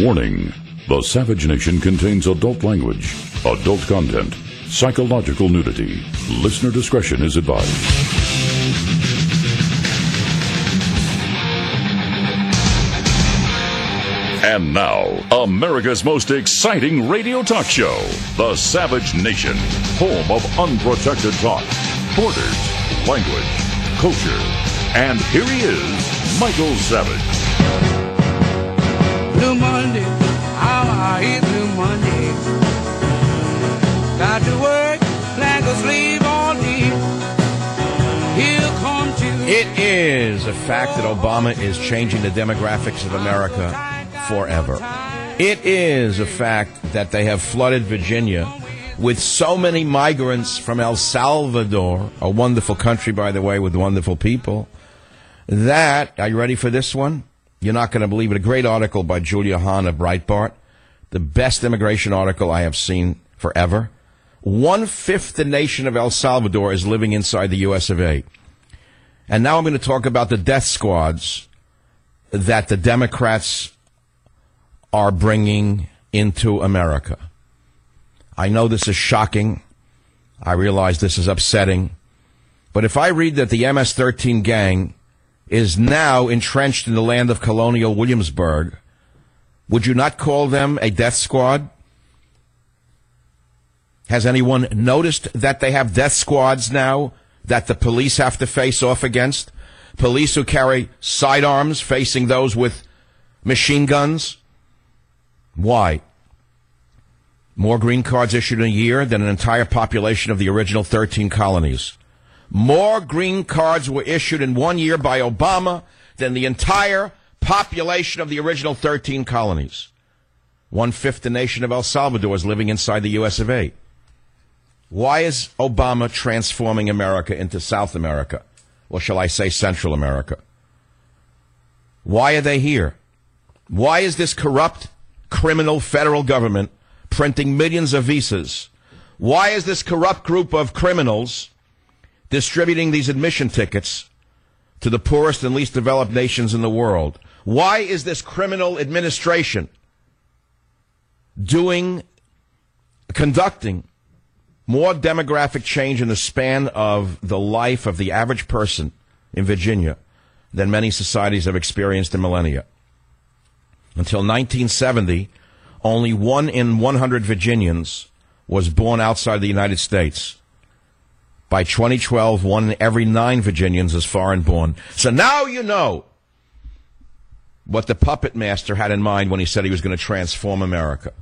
Warning: the Savage Nation contains adult language, adult content, psychological nudity. Listener discretion is advised. And now, America's most exciting radio talk show, The Savage Nation, home of unprotected talk, borders, language, culture. And here he is, Michael Savage. Blue Monday, I hate Blue Monday. Got to work like a slave all day. Here come to. It is a fact that Obama is changing the demographics of America forever. It is a fact that they have flooded Virginia with so many migrants from El Salvador, a wonderful country, by the way, with wonderful people, that, are you ready for this one? You're not going to believe it. A great article by Julia Hahn of Breitbart, the best immigration article I have seen forever. 1/5 the nation of El Salvador is living inside the U.S. of A. And now I'm going to talk about the death squads that the Democrats are bringing into America. I know this is shocking. I realize this is upsetting. But if I read that the MS-13 gang is now entrenched in the land of colonial Williamsburg, would you not call them a death squad? Has anyone noticed that they have death squads now that the police have to face off against? Police who carry sidearms facing those with machine guns? Why? More green cards issued in a year than an entire population of the original 13 colonies. More green cards were issued in 1 year by Obama than the entire population of the original 13 colonies. 1/5 the nation of El Salvador is living inside the U.S. of A. Why is Obama transforming America into South America? Or shall I say Central America? Why are they here? Why is this corrupt, criminal federal government printing millions of visas? Why is this corrupt group of criminals distributing these admission tickets to the poorest and least developed nations in the world? Why is this criminal administration conducting more demographic change in the span of the life of the average person in Virginia than many societies have experienced in millennia? Until 1970, only 1 in 100 Virginians was born outside the United States. By 2012, 1 in every 9 Virginians is foreign born. So now you know what the puppet master had in mind when he said he was going to transform America.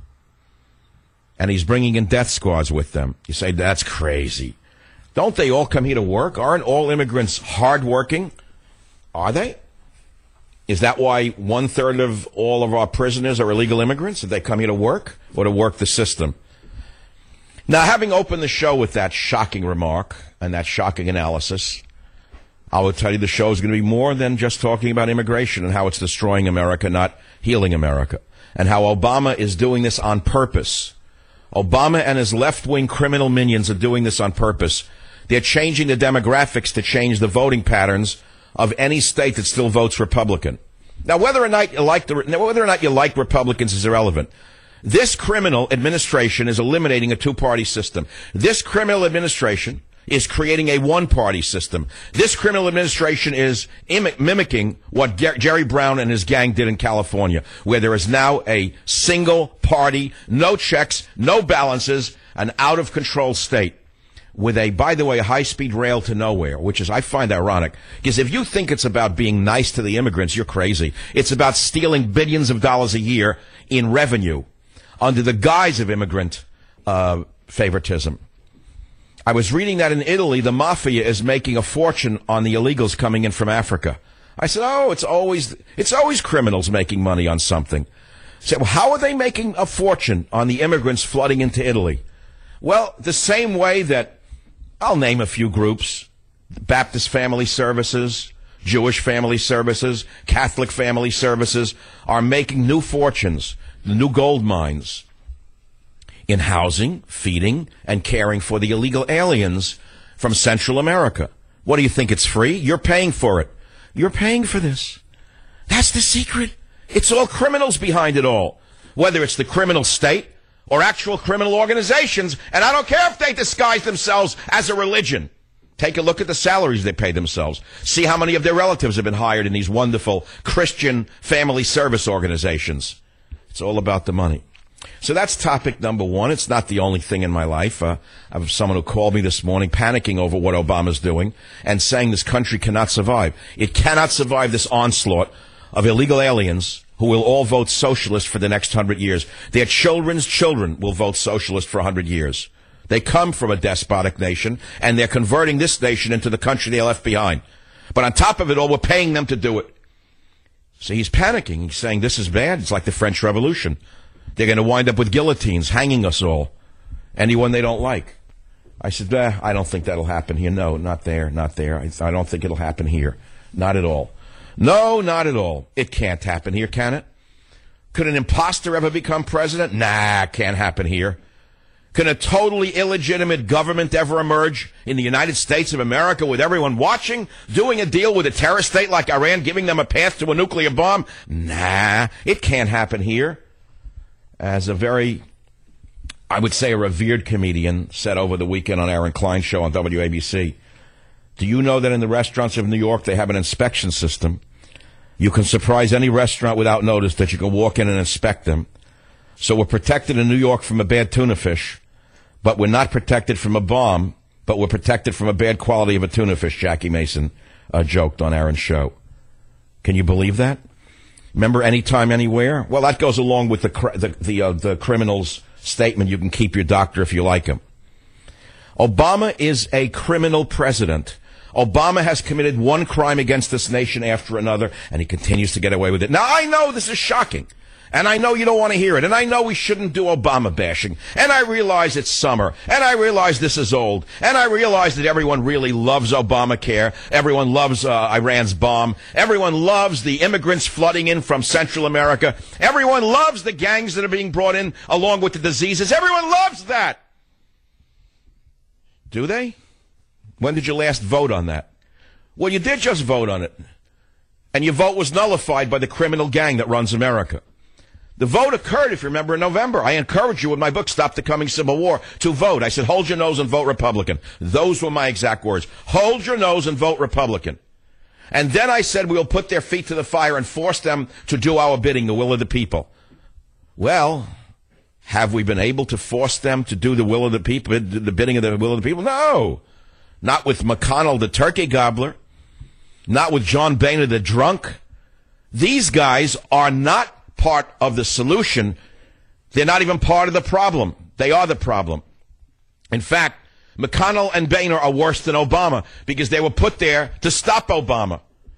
And he's bringing in death squads with them. You say, that's crazy. Don't they all come here to work? Aren't all immigrants hardworking? Are they? Is that why 1/3 of all of our prisoners are illegal immigrants? Did they come here to work or to work the system? Now, having opened the show with that shocking remark and that shocking analysis, I will tell you the show is going to be more than just talking about immigration and how it's destroying America, not healing America, and how Obama is doing this on purpose. Obama and his left-wing criminal minions are doing this on purpose. They're changing the demographics to change the voting patterns of any state that still votes Republican. Now, whether or not you like Republicans is irrelevant. This criminal administration is eliminating a two-party system. This criminal administration is creating a one-party system. This criminal administration is mimicking what Jerry Brown and his gang did in California, where there is now a single party, no checks, no balances, an out-of-control state with a, by the way, a high-speed rail to nowhere, which is, I find ironic, because if you think it's about being nice to the immigrants, you're crazy. It's about stealing billions of dollars a year in revenue under the guise of immigrant favoritism. I was reading that in Italy, the mafia is making a fortune on the illegals coming in from Africa. I said, oh, it's always criminals making money on something. I said, well, how are they making a fortune on the immigrants flooding into Italy? Well, the same way that, I'll name a few groups, Baptist Family Services, Jewish Family Services, Catholic Family Services are making new fortunes, new gold mines in housing, feeding, and caring for the illegal aliens from Central America. What do you think? It's free? You're paying for it. You're paying for this. That's the secret. It's all criminals behind it all. whether it's the criminal state or actual criminal organizations, and I don't care if they disguise themselves as a religion. Take a look at the salaries they pay themselves. See how many of their relatives have been hired in these wonderful Christian family service organizations. It's all about the money. So that's topic number one. It's not the only thing in my life. I have someone who called me this morning panicking over what Obama's doing and saying this country cannot survive. It cannot survive this onslaught of illegal aliens who will all vote socialist for the next 100 years. Their children's children will vote socialist for 100 years. They come from a despotic nation, and they're converting this nation into the country they left behind. But on top of it all, we're paying them to do it. So he's panicking. He's saying this is bad. It's like the French Revolution. They're going to wind up with guillotines, hanging us all. Anyone they don't like. I said, I don't think that'll happen here. No, not there, not there. I don't think it'll happen here. Not at all. No, not at all. It can't happen here, can it? Could an imposter ever become president? Nah, can't happen here. Can a totally illegitimate government ever emerge in the United States of America with everyone watching, doing a deal with a terrorist state like Iran, giving them a path to a nuclear bomb? Nah, it can't happen here. As a very, I would say, a revered comedian said over the weekend on Aaron Klein's show on WABC, do you know that in the restaurants of New York they have an inspection system? You can surprise any restaurant without notice that you can walk in and inspect them. So we're protected in New York from a bad tuna fish, but we're not protected from a bomb, but we're protected from a bad quality of a tuna fish, Jackie Mason joked on Aaron's show. Can you believe that? Remember anytime, anywhere? Well, that goes along with the criminal's statement, you can keep your doctor if you like him. Obama is a criminal president. Obama has committed one crime against this nation after another, and he continues to get away with it. Now, I know this is shocking, and I know you don't want to hear it, and I know we shouldn't do Obama bashing, and I realize it's summer, and I realize this is old, and I realize that everyone really loves Obamacare, everyone loves Iran's bomb, everyone loves the immigrants flooding in from Central America, everyone loves the gangs that are being brought in along with the diseases, everyone loves that. Do they? When did you last vote on that? Well, you did just vote on it. And your vote was nullified by the criminal gang that runs America. The vote occurred, if you remember, in November. I encouraged you with my book, Stop the Coming Civil War, to vote. I said, hold your nose and vote Republican. Those were my exact words. Hold your nose and vote Republican. And then I said we'll put their feet to the fire and force them to do our bidding, the will of the people. Well, have we been able to force them to do the will of the people, the bidding of the will of the people? No. Not with McConnell, the turkey gobbler. Not with John Boehner, the drunk. These guys are not part of the solution. They're not even part of the problem. They are the problem. In fact, McConnell and Boehner are worse than Obama because they were put there to stop Obama.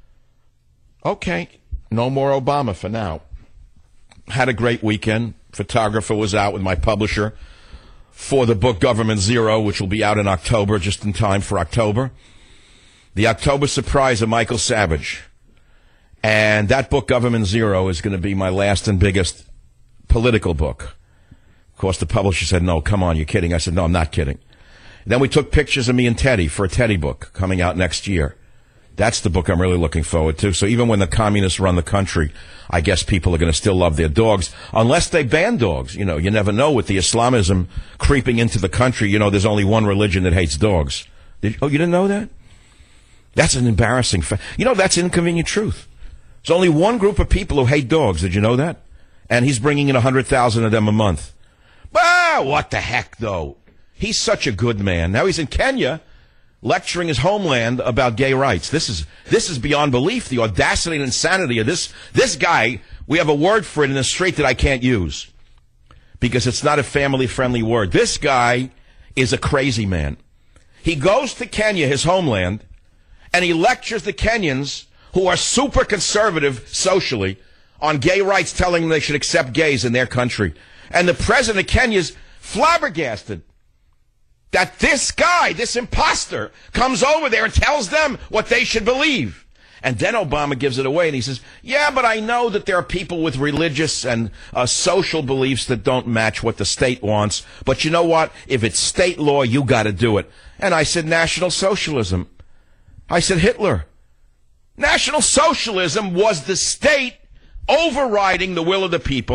Okay, no more Obama for now. Had a great weekend. Photographer was out with my publisher for the book Government Zero, which will be out in October, just in time for October. The October surprise of Michael Savage. And that book, Government Zero, is going to be my last and biggest political book. Of course, the publisher said, no, come on, you're kidding. I said, no, I'm not kidding. Then we took pictures of me and Teddy for a Teddy book coming out next year. That's the book I'm really looking forward to. So even when the communists run the country, I guess people are going to still love their dogs, unless they ban dogs. You know, you never know with the Islamism creeping into the country. You know, there's only one religion that hates dogs. You didn't know that? That's an embarrassing fact. You know, that's inconvenient truth. There's only one group of people who hate dogs. Did you know that? And he's bringing in 100,000 of them a month. Ah, what the heck, though? He's such a good man. Now he's in Kenya, lecturing his homeland about gay rights. This is beyond belief, the audacity and insanity of this guy. We have a word for it in the street that I can't use because it's not a family-friendly word. This guy is a crazy man. He goes to Kenya, his homeland, and he lectures the Kenyans who are super conservative socially on gay rights, telling them they should accept gays in their country. And the president of Kenya is flabbergasted that this guy, this imposter, comes over there and tells them what they should believe. And then Obama gives it away and he says, yeah, but I know that there are people with religious and social beliefs that don't match what the state wants. But you know what? If it's state law, you got to do it. And I said, National Socialism. I said, Hitler. National Socialism was the state overriding the will of the people.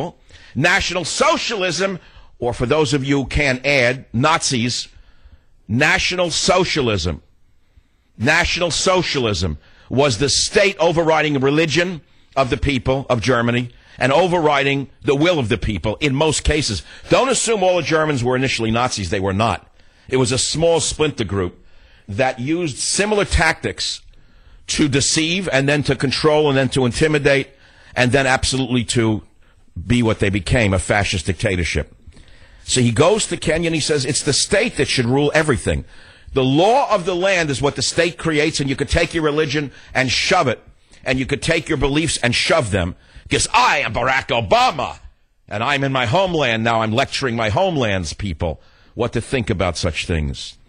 National Socialism, or for those of you who can't add, Nazis, National Socialism. National Socialism was the state overriding religion of the people of Germany and overriding the will of the people in most cases. Don't assume all the Germans were initially Nazis. They were not. It was a small splinter group that used similar tactics to deceive and then to control and then to intimidate and then absolutely to be what they became, a fascist dictatorship. So he goes to Kenya and he says it's the state that should rule everything. The law of the land is what the state creates, and you could take your religion and shove it, and you could take your beliefs and shove them, because I am Barack Obama, and I'm in my homeland now. I'm lecturing my homeland's people what to think about such things.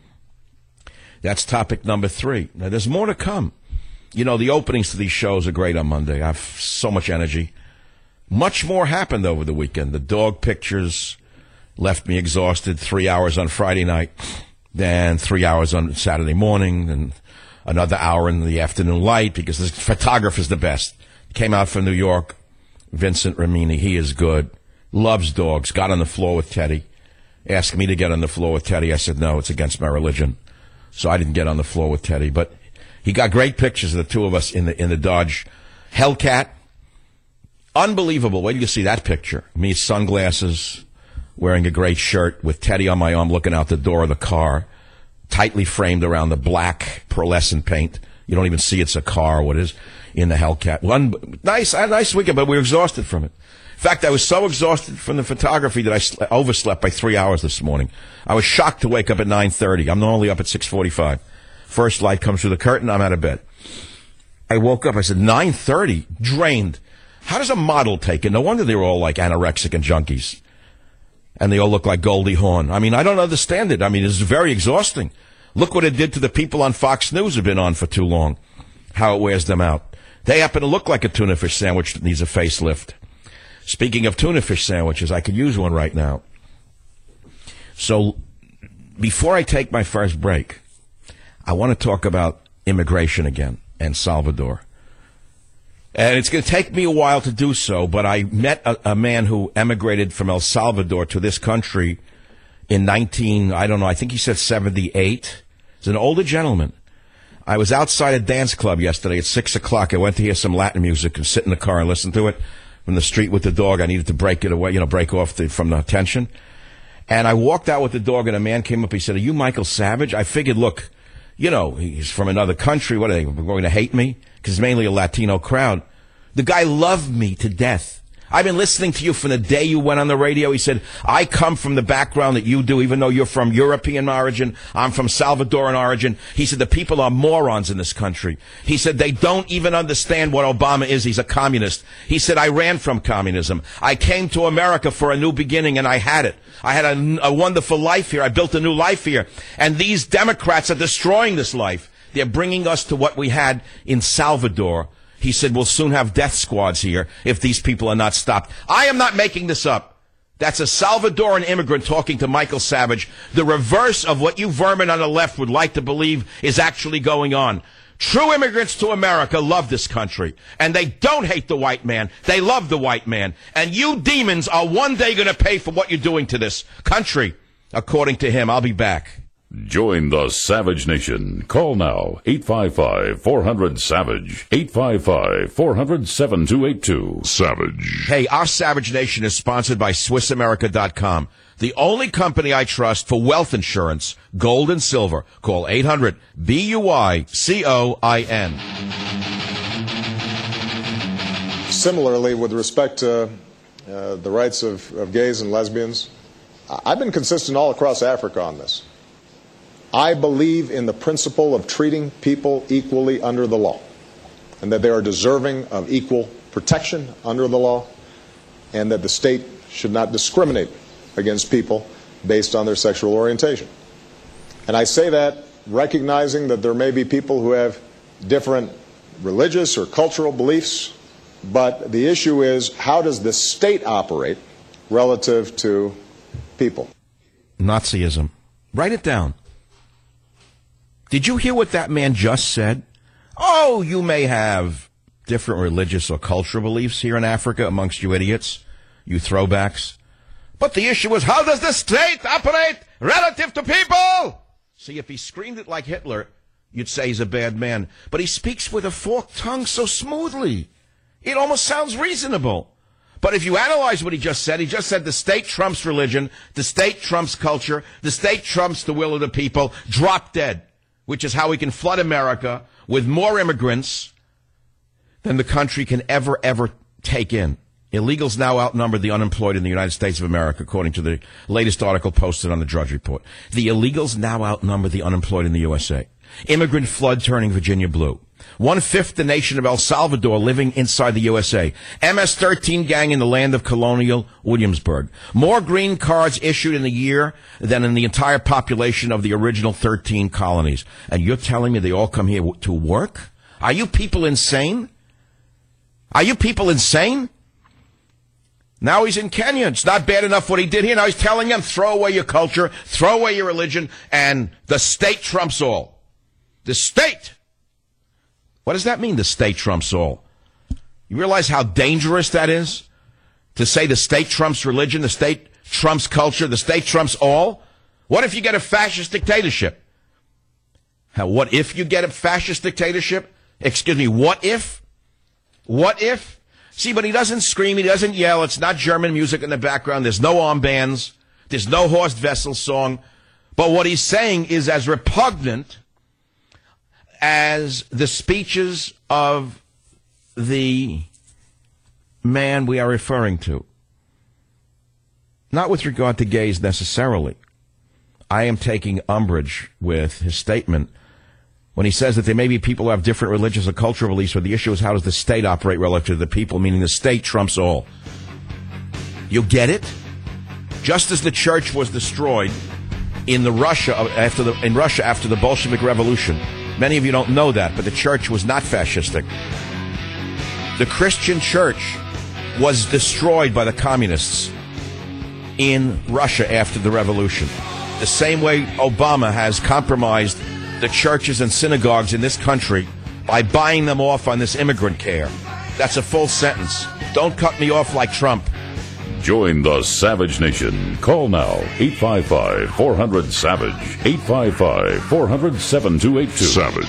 That's topic number 3. Now, there's more to come. You know, the openings to these shows are great on Monday. I have so much energy. Much more happened over the weekend. The dog pictures left me exhausted. 3 hours on Friday night, then 3 hours on Saturday morning, and another hour in the afternoon light, because the photographer's the best. Came out from New York, Vincent Ramini. He is good. Loves dogs. Got on the floor with Teddy. Asked me to get on the floor with Teddy. I said, no, it's against my religion. So I didn't get on the floor with Teddy. But he got great pictures of the two of us in the Dodge Hellcat. Unbelievable. Wait till you see that picture. Me, sunglasses, wearing a great shirt with Teddy on my arm, looking out the door of the car, tightly framed around the black pearlescent paint. You don't even see it's a car, what is, in the Hellcat. I had a nice weekend, but we were exhausted from it. In fact, I was so exhausted from the photography that I overslept by 3 hours this morning. I was shocked to wake up at 9:30. I'm normally up at 6:45. First light comes through the curtain, I'm out of bed. I woke up, I said, 9:30, drained. How does a model take it? No wonder they were all like anorexic and junkies. And they all look like Goldie Hawn. I mean, I don't understand it. I mean, it's very exhausting. Look what it did to the people on Fox News who've been on for too long. How it wears them out. They happen to look like a tuna fish sandwich that needs a facelift. Speaking of tuna fish sandwiches, I could use one right now. So, before I take my first break, I want to talk about immigration again and Salvador. And it's going to take me a while to do so, but I met a man who emigrated from El Salvador to this country in I think he said 78. He's an older gentleman. I was outside a dance club yesterday at 6 o'clock. I went to hear some Latin music and sit in the car and listen to it from the street with the dog. I needed to break it away, break off from the tension. And I walked out with the dog, and a man came up. He said, "Are you Michael Savage?" I figured, look, he's from another country. What are they going to hate me? Because it's mainly a Latino crowd. The guy loved me to death. I've been listening to you from the day you went on the radio. He said, I come from the background that you do, even though you're from European origin. I'm from Salvadoran origin. He said, the people are morons in this country. He said, they don't even understand what Obama is. He's a communist. He said, I ran from communism. I came to America for a new beginning, and I had it. I had a wonderful life here. I built a new life here. And these Democrats are destroying this life. They're bringing us to what we had in Salvador. He said, we'll soon have death squads here if these people are not stopped. I am not making this up. That's a Salvadoran immigrant talking to Michael Savage. The reverse of what you vermin on the left would like to believe is actually going on. True immigrants to America love this country. And they don't hate the white man. They love the white man. And you demons are one day going to pay for what you're doing to this country, according to him. I'll be back. Join the Savage Nation. Call now, 855-400-SAVAGE, 855-400-7282. Savage. Hey, our Savage Nation is sponsored by SwissAmerica.com, the only company I trust for wealth insurance, gold and silver. Call 800-BUICOIN. Similarly, with respect to the rights of gays and lesbians, I've been consistent all across Africa on this. I believe in the principle of treating people equally under the law, and that they are deserving of equal protection under the law, and that the state should not discriminate against people based on their sexual orientation. And I say that recognizing that there may be people who have different religious or cultural beliefs, but the issue is, how does the state operate relative to people? Nazism. Write it down. Did you hear what that man just said? Oh, you may have different religious or cultural beliefs here in Africa amongst you idiots. you throwbacks. But the issue is, how does the state operate relative to people? See, if he screamed it like Hitler, you'd say he's a bad man. But he speaks with a forked tongue so smoothly. It almost sounds reasonable. But if you analyze what he just said the state trumps religion, the state trumps culture, the state trumps the will of the people, drop dead, which is how we can flood America with more immigrants than the country can ever take in. Illegals now outnumber the unemployed in the United States of America, according to the latest article posted on the Drudge Report. The illegals now outnumber the unemployed in the USA. Immigrant flood turning Virginia blue. 1/5 the nation of El Salvador living inside the USA. MS-13 gang in the land of colonial Williamsburg. More green cards issued in a year than in the entire population of the original 13 colonies. And you're telling me they all come here to work? Are you people insane? Are you people insane? Now he's in Kenya. It's not bad enough what he did here. Now he's telling them, throw away your culture, throw away your religion, and the state trumps all. The state. What does that mean, the state trumps all? You realize how dangerous that is? To say the state trumps religion, the state trumps culture, the state trumps all? What if you get a fascist dictatorship? What if you get a fascist dictatorship? Excuse me, what if? What if? See, but he doesn't scream, he doesn't yell, it's not German music in the background, there's no armbands, there's no Horst Wessel song. But what he's saying is as repugnant as the speeches of the man we are referring to. Not with regard to gays necessarily. I am taking umbrage with his statement when he says that there may be people who have different religious or cultural beliefs, but the issue is how does the state operate relative to the people, meaning the state trumps all. You get it? Just as the church was destroyed in Russia after the Bolshevik Revolution. Many of you don't know that, but the church was not fascistic. The Christian church was destroyed by the communists in Russia after the revolution. The same way Obama has compromised the churches and synagogues in this country by buying them off on this immigrant care. That's a full sentence. Don't cut me off like Trump. Join the Savage Nation. Call now, 855-400-SAVAGE, 855-400-7282. Savage.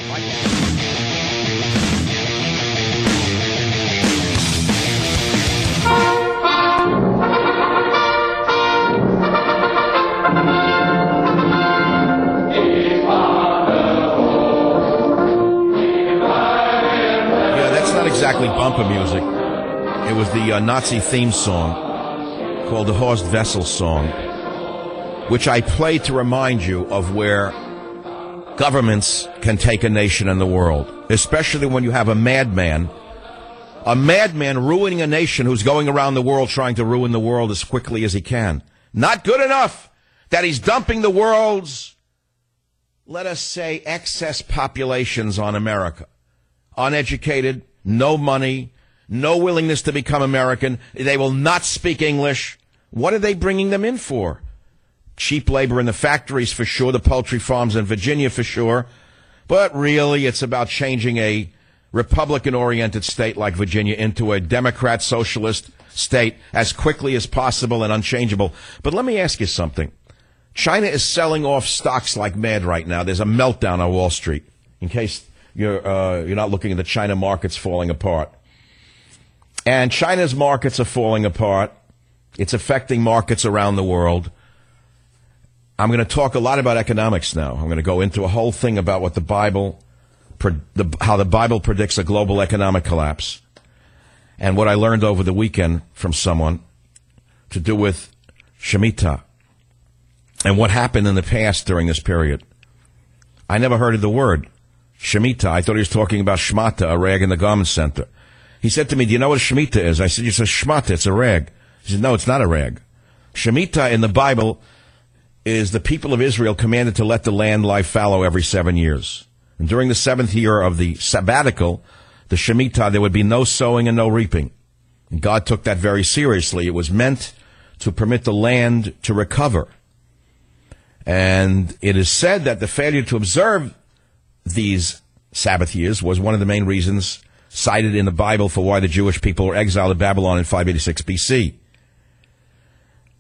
Yeah, that's not exactly bumper music. It was the Nazi theme song called the Horst Wessel song, which I play to remind you of where governments can take a nation and the world, especially when you have a madman ruining a nation who's going around the world trying to ruin the world as quickly as he can. Not good enough that he's dumping the world's, let us say, excess populations on America. Uneducated, no money, no willingness to become American. They will not speak English. What are they bringing them in for? Cheap labor in the factories for sure, the poultry farms in Virginia for sure. But really, it's about changing a Republican-oriented state like Virginia into a Democrat socialist state as quickly as possible and unchangeable. But let me ask you something. China is selling off stocks like mad right now. There's a meltdown on Wall Street. In case you're not looking at the China markets falling apart. And China's markets are falling apart. It's affecting markets around the world. I'm going to talk a lot about economics now. I'm going to go into a whole thing about what how the Bible predicts a global economic collapse. And what I learned over the weekend from someone to do with Shemitah and what happened in the past during this period. I never heard of the word Shemitah. I thought he was talking about Shmata, a rag in the garment center. He said to me, do you know what a Shemitah is? I said, it's a Shmata, it's a rag. He said, no, it's not a rag. Shemitah in the Bible is the people of Israel commanded to let the land lie fallow every 7 years. And during the 7th year of the sabbatical, the Shemitah, there would be no sowing and no reaping. And God took that very seriously. It was meant to permit the land to recover. And it is said that the failure to observe these Sabbath years was one of the main reasons cited in the Bible for why the Jewish people were exiled to Babylon in 586 BC.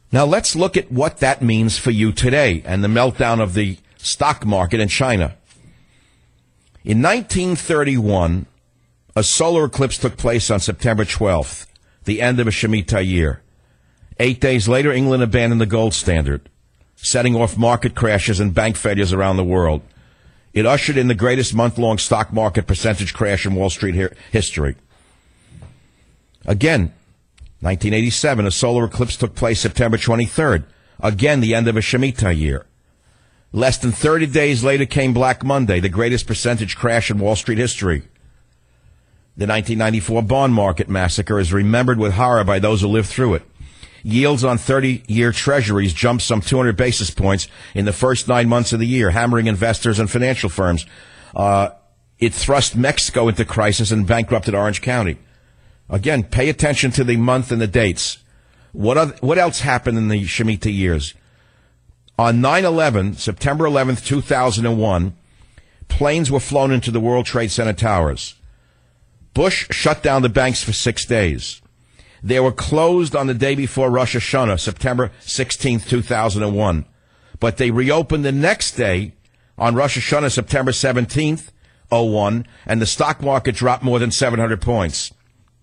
Now let's look at what that means for you today and the meltdown of the stock market in China. In 1931, a solar eclipse took place on September 12th, the end of a Shemitah year. 8 days later, England abandoned the gold standard, setting off market crashes and bank failures around the world. It ushered in the greatest month-long stock market percentage crash in Wall Street history. Again, 1987, a solar eclipse took place September 23rd. Again, the end of a Shemitah year. Less than 30 days later came Black Monday, the greatest percentage crash in Wall Street history. The 1994 bond market massacre is remembered with horror by those who lived through it. Yields on 30-year treasuries jumped some 200 basis points in the first 9 months of the year, hammering investors and financial firms. It thrust Mexico into crisis and bankrupted Orange County. Again, pay attention to the month and the dates. What else happened in the Shemitah years? On 9/11, September 11th, 2001, planes were flown into the World Trade Center towers. Bush shut down the banks for 6 days. They were closed on the day before Rosh Hashanah, September 16th, 2001. But they reopened the next day on Rosh Hashanah, September 17th, 2001, and the stock market dropped more than 700 points.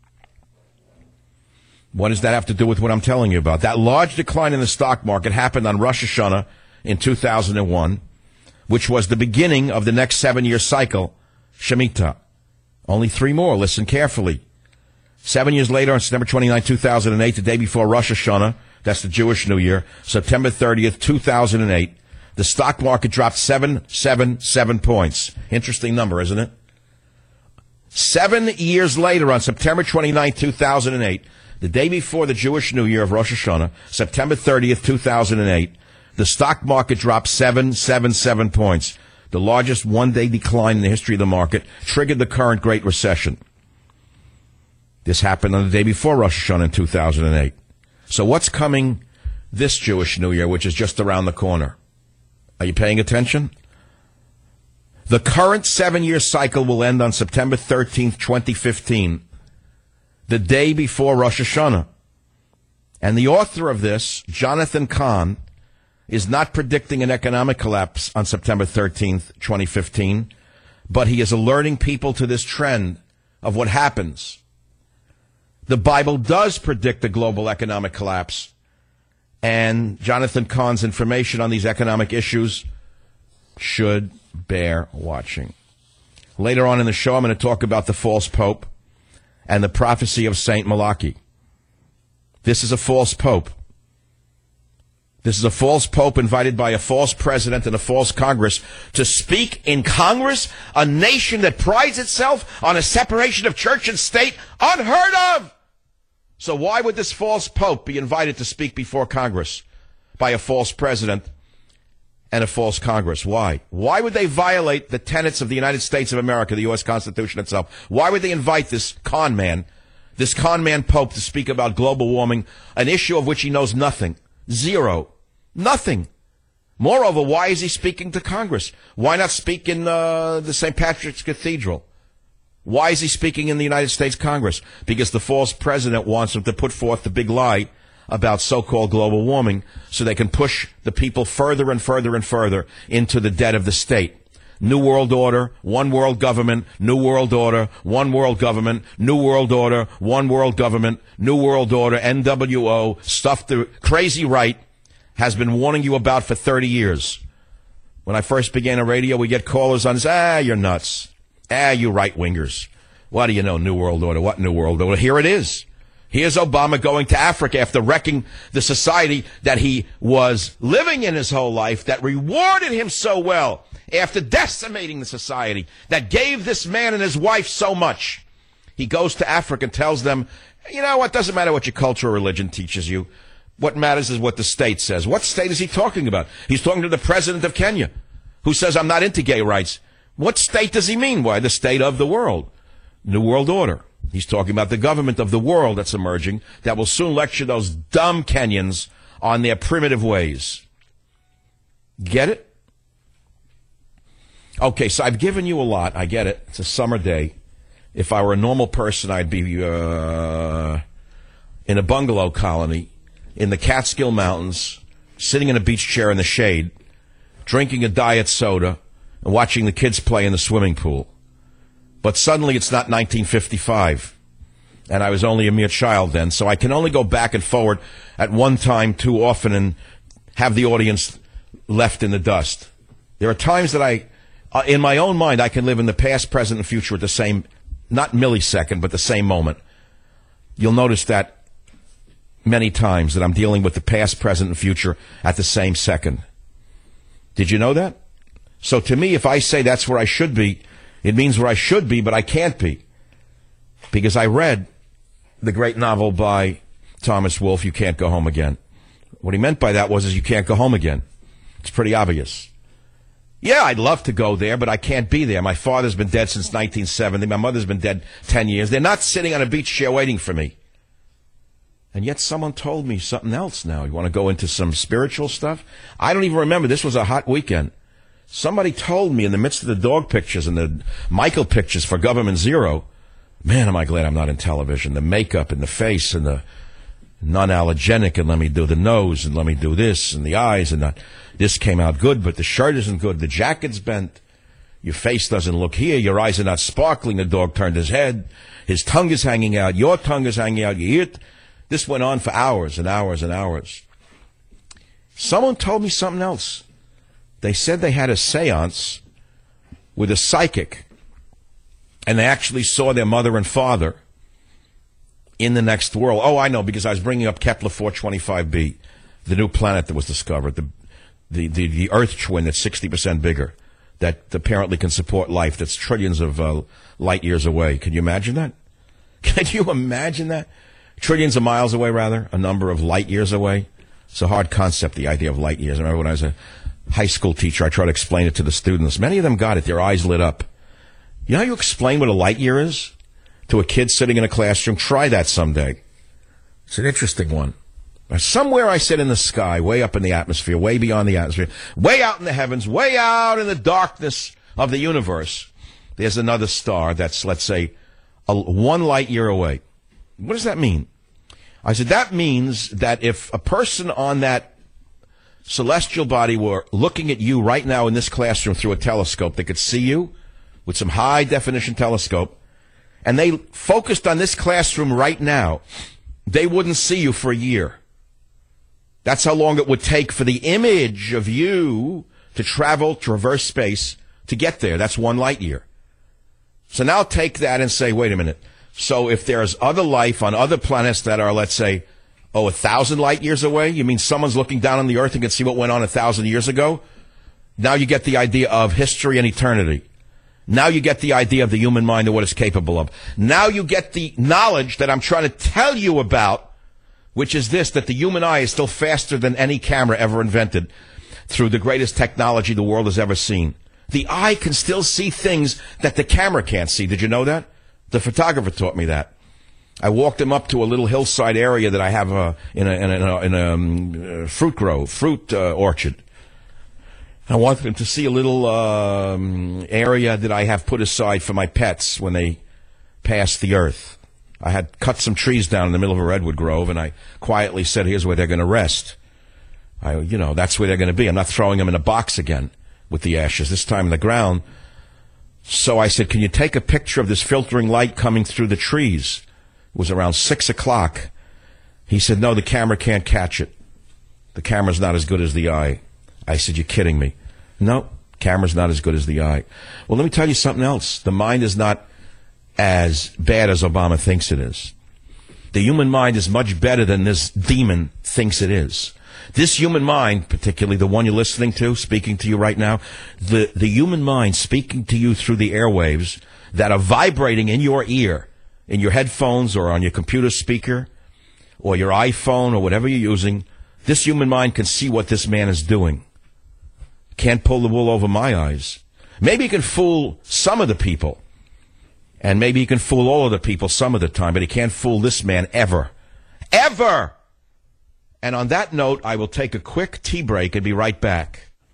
What does that have to do with what I'm telling you about? That large decline in the stock market happened on Rosh Hashanah in 2001, which was the beginning of the next 7-year cycle, Shemitah. Only 3 more. Listen carefully. 7 years later, on September 29, 2008, the day before Rosh Hashanah, that's the Jewish New Year, September 30th, 2008, the stock market dropped 777 points. Interesting number, isn't it? 7 years later, on September 29, 2008, the day before the Jewish New Year of Rosh Hashanah, September 30th, 2008, the stock market dropped 777 points. The largest one-day decline in the history of the market, triggered the current Great Recession. This happened on the day before Rosh Hashanah in 2008. So what's coming this Jewish New Year, which is just around the corner? Are you paying attention? The current 7-year cycle will end on September 13th, 2015, the day before Rosh Hashanah. And the author of this, Jonathan Cahn, is not predicting an economic collapse on September 13th, 2015, but he is alerting people to this trend of what happens. The Bible does predict a global economic collapse, and Jonathan Cahn's information on these economic issues should bear watching. Later on in the show, I'm going to talk about the false pope and the prophecy of Saint Malachi. This is a false pope. This is a false pope invited by a false president and a false Congress to speak in Congress, a nation that prides itself on a separation of church and state, unheard of. So why would this false pope be invited to speak before Congress by a false president and a false Congress? Why? Why would they violate the tenets of the United States of America, the U.S. Constitution itself? Why would they invite this con man pope to speak about global warming, an issue of which he knows nothing? Zero. Nothing. Moreover, why is he speaking to Congress? Why not speak in the St. Patrick's Cathedral? Why is he speaking in the United States Congress? Because the false president wants him to put forth the big lie about so-called global warming so they can push the people further and further and further into the debt of the state. New World Order, one world government, New World Order, one world government, New World Order, one world government, New World Order, NWO, stuff the crazy right has been warning you about for 30 years. When I first began on radio, we get callers on, you're nuts. You right-wingers. What do you know, New World Order? What New World Order? Here it is. Here's Obama going to Africa after wrecking the society that he was living in his whole life, that rewarded him so well, after decimating the society that gave this man and his wife so much. He goes to Africa and tells them, you know what, doesn't matter what your culture or religion teaches you. What matters is what the state says. What state is he talking about? He's talking to the president of Kenya, who says, I'm not into gay rights. What state does he mean? Why, the state of the world. New World Order. He's talking about the government of the world that's emerging that will soon lecture those dumb Kenyans on their primitive ways. Get it? Okay, so I've given you a lot. I get it. It's a summer day. If I were a normal person, I'd be in a bungalow colony in the Catskill Mountains, sitting in a beach chair in the shade, drinking a diet soda, and watching the kids play in the swimming pool. But suddenly it's not 1955, and I was only a mere child then, so I can only go back and forward at one time too often and have the audience left in the dust. There are times that in my own mind, I can live in the past, present, and future at the same, not millisecond, but the same moment. You'll notice that many times that I'm dealing with the past, present, and future at the same second. Did you know that? So to me, if I say that's where I should be, it means where I should be, but I can't be. Because I read the great novel by Thomas Wolfe, You Can't Go Home Again. What he meant by that was you can't go home again. It's pretty obvious. Yeah, I'd love to go there, but I can't be there. My father's been dead since 1970. My mother's been dead 10 years. They're not sitting on a beach chair waiting for me. And yet someone told me something else now. You want to go into some spiritual stuff? I don't even remember. This was a hot weekend. Somebody told me in the midst of the dog pictures and the Michael pictures for Government Zero, man, am I glad I'm not in television. The makeup and the face and the non-allergenic, and let me do the nose, and let me do this, and the eyes, and this came out good, but the shirt isn't good, the jacket's bent, your face doesn't look here, your eyes are not sparkling, the dog turned his head, his tongue is hanging out, your tongue is hanging out, you hear it? This went on for hours and hours and hours. Someone told me something else. They said they had a seance with a psychic, and they actually saw their mother and father in the next world. Oh, I know, because I was bringing up Kepler 425b, the new planet that was discovered, the Earth twin that's 60% bigger, that apparently can support life, that's trillions of light years away. Can you imagine that? Can you imagine that? Trillions of miles away, rather, a number of light years away. It's a hard concept, the idea of light years. I remember when I was a high school teacher, I tried to explain it to the students. Many of them got it. Their eyes lit up. You know how you explain what a light year is to a kid sitting in a classroom? Try that someday. It's an interesting one. Somewhere I sit in the sky, way up in the atmosphere, way beyond the atmosphere, way out in the heavens, way out in the darkness of the universe, there's another star that's, let's say, 1 light year away. What does that mean? I said, that means that if a person on that celestial body were looking at you right now in this classroom through a telescope, they could see you with some high-definition telescope, and they focused on this classroom right now, they wouldn't see you for a year. That's how long it would take for the image of you to traverse space to get there. That's 1 light year. So now take that and say, wait a minute. So if there's other life on other planets that are, let's say, 1,000 light years away, you mean someone's looking down on the Earth and can see what went on 1,000 years ago? Now you get the idea of history and eternity. Now you get the idea of the human mind and what it's capable of. Now you get the knowledge that I'm trying to tell you about, which is this, that the human eye is still faster than any camera ever invented through the greatest technology the world has ever seen. The eye can still see things that the camera can't see. Did you know that? The photographer taught me that. I walked him up to a little hillside area that I have in a fruit orchard. I wanted him to see a little area that I have put aside for my pets when they pass the earth. I had cut some trees down in the middle of a redwood grove, and I quietly said, here's where they're going to rest. That's where they're going to be. I'm not throwing them in a box again with the ashes, this time in the ground. So I said, can you take a picture of this filtering light coming through the trees? It was around 6 o'clock. He said, no, the camera can't catch it. The camera's not as good as the eye. I said, you're kidding me. No, camera's not as good as the eye. Well, let me tell you something else. The mind is not as bad as Obama thinks it is. The human mind is much better than this demon thinks it is. This human mind, particularly the one you're listening to, speaking to you right now, the human mind speaking to you through the airwaves that are vibrating in your ear, in your headphones or on your computer speaker or your iPhone or whatever you're using, this human mind can see what this man is doing. Can't pull the wool over my eyes. Maybe he can fool some of the people, and maybe he can fool all of the people some of the time, but he can't fool this man ever. Ever! And on that note, I will take a quick tea break and be right back.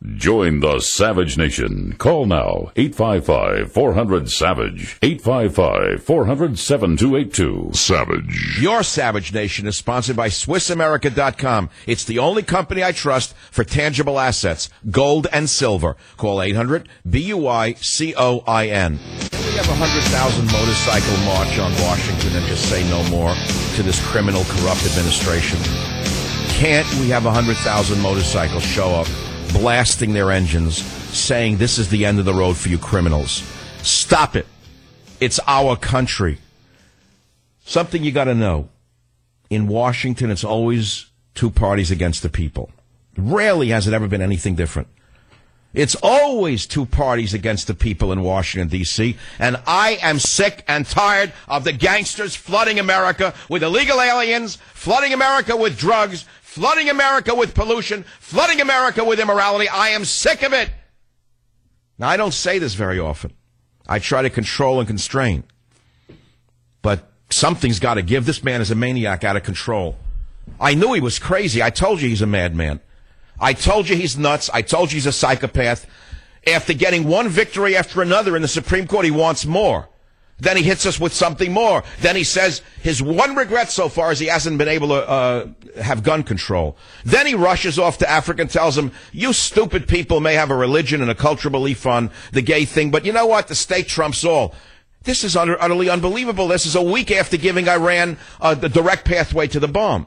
Join the Savage Nation. Call now, 855-400-SAVAGE, 855-400-7282. Savage. Your Savage Nation is sponsored by SwissAmerica.com. It's the only company I trust for tangible assets, gold and silver. Call 800-BUICOIN. We have 100,000 motorcycle march on Washington and just say no more to this criminal, corrupt administration. Can't we have 100,000 motorcycles show up, blasting their engines, saying this is the end of the road for you criminals? Stop it. It's our country. Something you got to know. In Washington, it's always two parties against the people. Rarely has it ever been anything different. It's always two parties against the people in Washington, D.C., and I am sick and tired of the gangsters flooding America with illegal aliens, flooding America with drugs, flooding America with pollution, flooding America with immorality. I am sick of it. Now, I don't say this very often. I try to control and constrain. But something's got to give. This man is a maniac out of control. I knew he was crazy. I told you he's a madman. I told you he's nuts. I told you he's a psychopath. After getting one victory after another in the Supreme Court, he wants more. Then he hits us with something more. Then he says his one regret so far is he hasn't been able to have gun control. Then he rushes off to Africa and tells them, you stupid people may have a religion and a cultural belief on the gay thing, but you know what? The state trumps all. This is utterly unbelievable. This is a week after giving Iran the direct pathway to the bomb.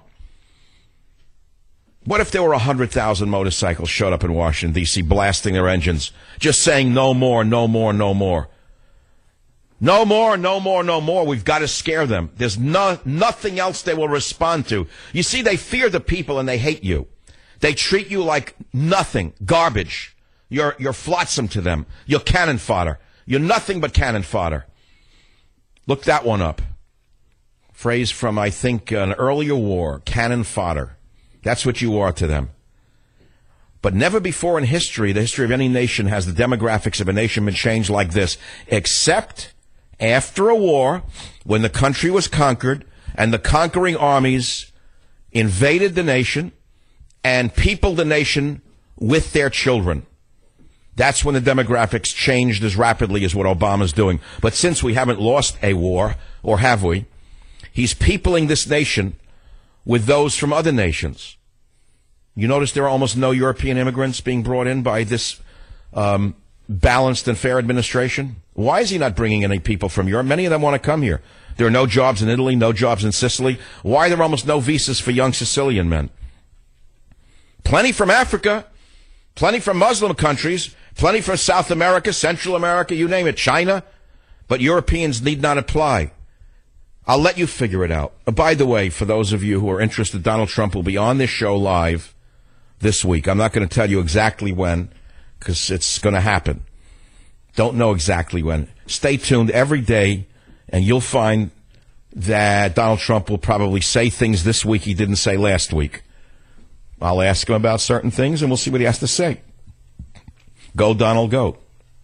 What if there were 100,000 motorcycles showed up in Washington, D.C., blasting their engines, just saying no more, no more, no more? No more, no more, no more. We've got to scare them. There's nothing else they will respond to. You see, they fear the people and they hate you. They treat you like nothing, garbage. You're flotsam to them. You're cannon fodder. You're nothing but cannon fodder. Look that one up. Phrase from, I think, an earlier war, cannon fodder. That's what you are to them. But never before in history, the history of any nation, has the demographics of a nation been changed like this, except after a war, when the country was conquered and the conquering armies invaded the nation and peopled the nation with their children. That's when the demographics changed as rapidly as what Obama's doing. But since we haven't lost a war, or have we, he's peopling this nation with those from other nations. You notice there are almost no European immigrants being brought in by this balanced and fair administration. Why is he not bringing any people from Europe? Many of them want to come here. There are no jobs in Italy, no jobs in Sicily. Why are there almost no visas for young Sicilian men? Plenty from Africa, plenty from Muslim countries, plenty from South America, Central America, you name it, China. But Europeans need not apply. I'll let you figure it out. By the way, for those of you who are interested, Donald Trump will be on this show live this week. I'm not going to tell you exactly when, because it's going to happen. Don't know exactly when. Stay tuned every day, and you'll find that Donald Trump will probably say things this week he didn't say last week. I'll ask him about certain things, and we'll see what he has to say. Go, Donald, go.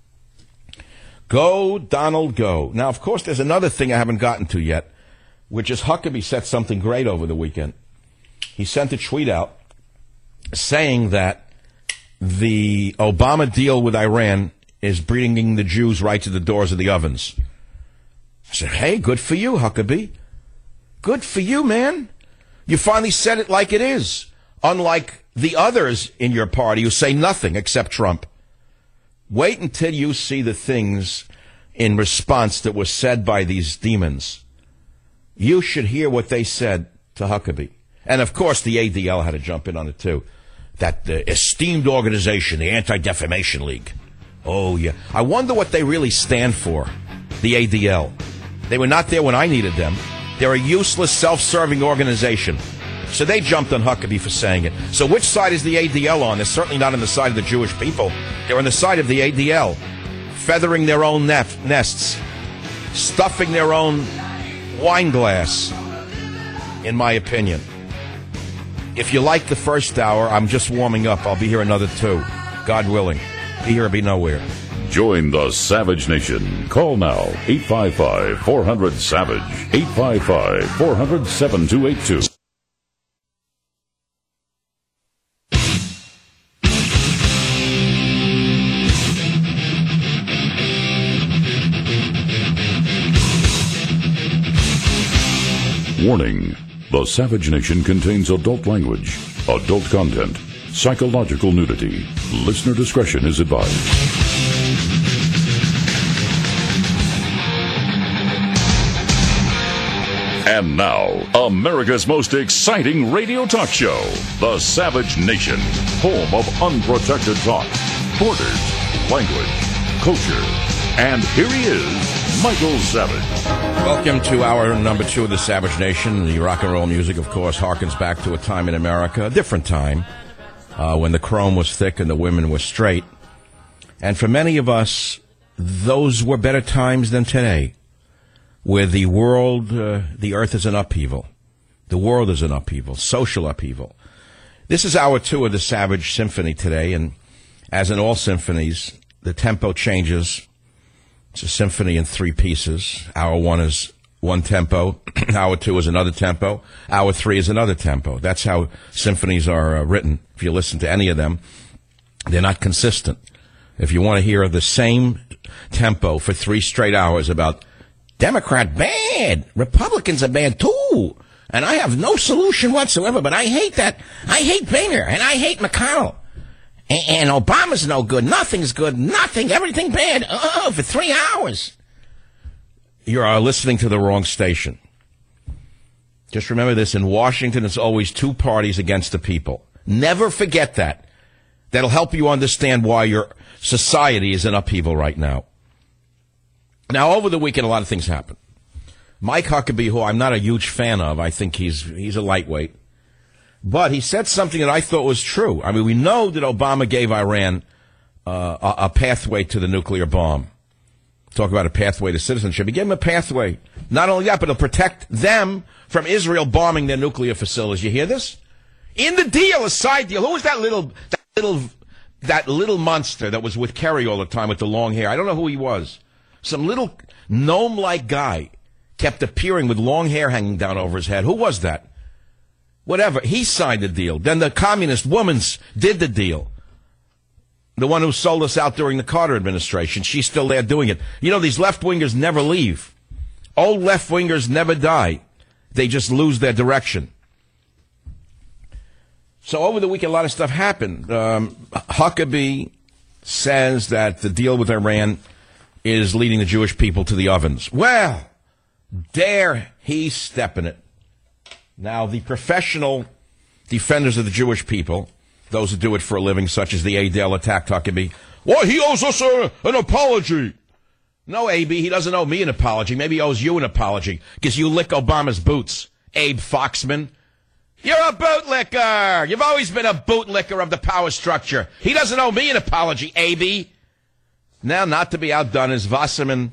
Go, Donald, go. Now, of course, there's another thing I haven't gotten to yet, which is Huckabee said something great over the weekend. He sent a tweet out saying that the Obama deal with Iran is bringing the Jews right to the doors of the ovens. I said, hey, good for you, Huckabee. Good for you, man. You finally said it like it is, unlike the others in your party who say nothing except Trump. Wait until you see the things in response that were said by these demons. You should hear what they said to Huckabee. And, of course, the ADL had to jump in on it, too. That esteemed organization, the Anti-Defamation League. Oh, yeah. I wonder what they really stand for, the ADL. They were not there when I needed them. They're a useless, self-serving organization. So they jumped on Huckabee for saying it. So which side is the ADL on? They're certainly not on the side of the Jewish people. They're on the side of the ADL, feathering their own nests, stuffing their own wine glass, in my opinion. If you like the first hour, I'm just warming up. I'll be here another 2, God willing. Be here or be nowhere. Join the Savage Nation. Call now, 855-400-SAVAGE, 855-400-7282. Warning: the Savage Nation contains adult language, adult content, psychological nudity. Listener discretion is advised. And now, America's most exciting radio talk show, The Savage Nation, home of unprotected talk, borders, language, culture. And here he is, Michael Savage. Welcome to hour number 2 of The Savage Nation. The rock and roll music, of course, harkens back to a time in America, a different time, when the chrome was thick and the women were straight. And for many of us, those were better times than today, where the world, the earth is in upheaval. The world is in upheaval, social upheaval. This is hour 2 of the Savage Symphony today, and as in all symphonies, the tempo changes. It's a symphony in 3 pieces. Hour 1 is one tempo. Hour 2 is another tempo. Hour 3 is another tempo. That's how symphonies are written. If you listen to any of them, they're not consistent. If you want to hear the same tempo for 3 straight hours about Democrat bad, Republicans are bad too, and I have no solution whatsoever, but I hate that. I hate Boehner, and I hate McConnell. And Obama's no good. Nothing's good. Nothing. Everything bad. For 3 hours. You are listening to the wrong station. Just remember this. In Washington, it's always 2 parties against the people. Never forget that. That'll help you understand why your society is in upheaval right now. Now, over the weekend, a lot of things happened. Mike Huckabee, who I'm not a huge fan of, I think he's a lightweight. But he said something that I thought was true. I mean, we know that Obama gave Iran a pathway to the nuclear bomb. Talk about a pathway to citizenship. He gave them a pathway. Not only that, but it'll protect them from Israel bombing their nuclear facilities. You hear this? In the deal, a side deal. Who was that little monster that was with Kerry all the time with the long hair? I don't know who he was. Some little gnome-like guy kept appearing with long hair hanging down over his head. Who was that? Whatever. He signed the deal. Then the communist woman did the deal. The one who sold us out during the Carter administration. She's still there doing it. You know, these left-wingers never leave. Old left-wingers never die. They just lose their direction. So over the week, a lot of stuff happened. Huckabee says that the deal with Iran is leading the Jewish people to the ovens. Well, dare he step in it. Now, the professional defenders of the Jewish people, those who do it for a living, such as the Adel, attacked Huckabee. Well, he owes us an apology. No, AB, he doesn't owe me an apology. Maybe he owes you an apology because you lick Obama's boots, Abe Foxman. You're a bootlicker. You've always been a bootlicker of the power structure. He doesn't owe me an apology, AB. Now, not to be outdone is Wasserman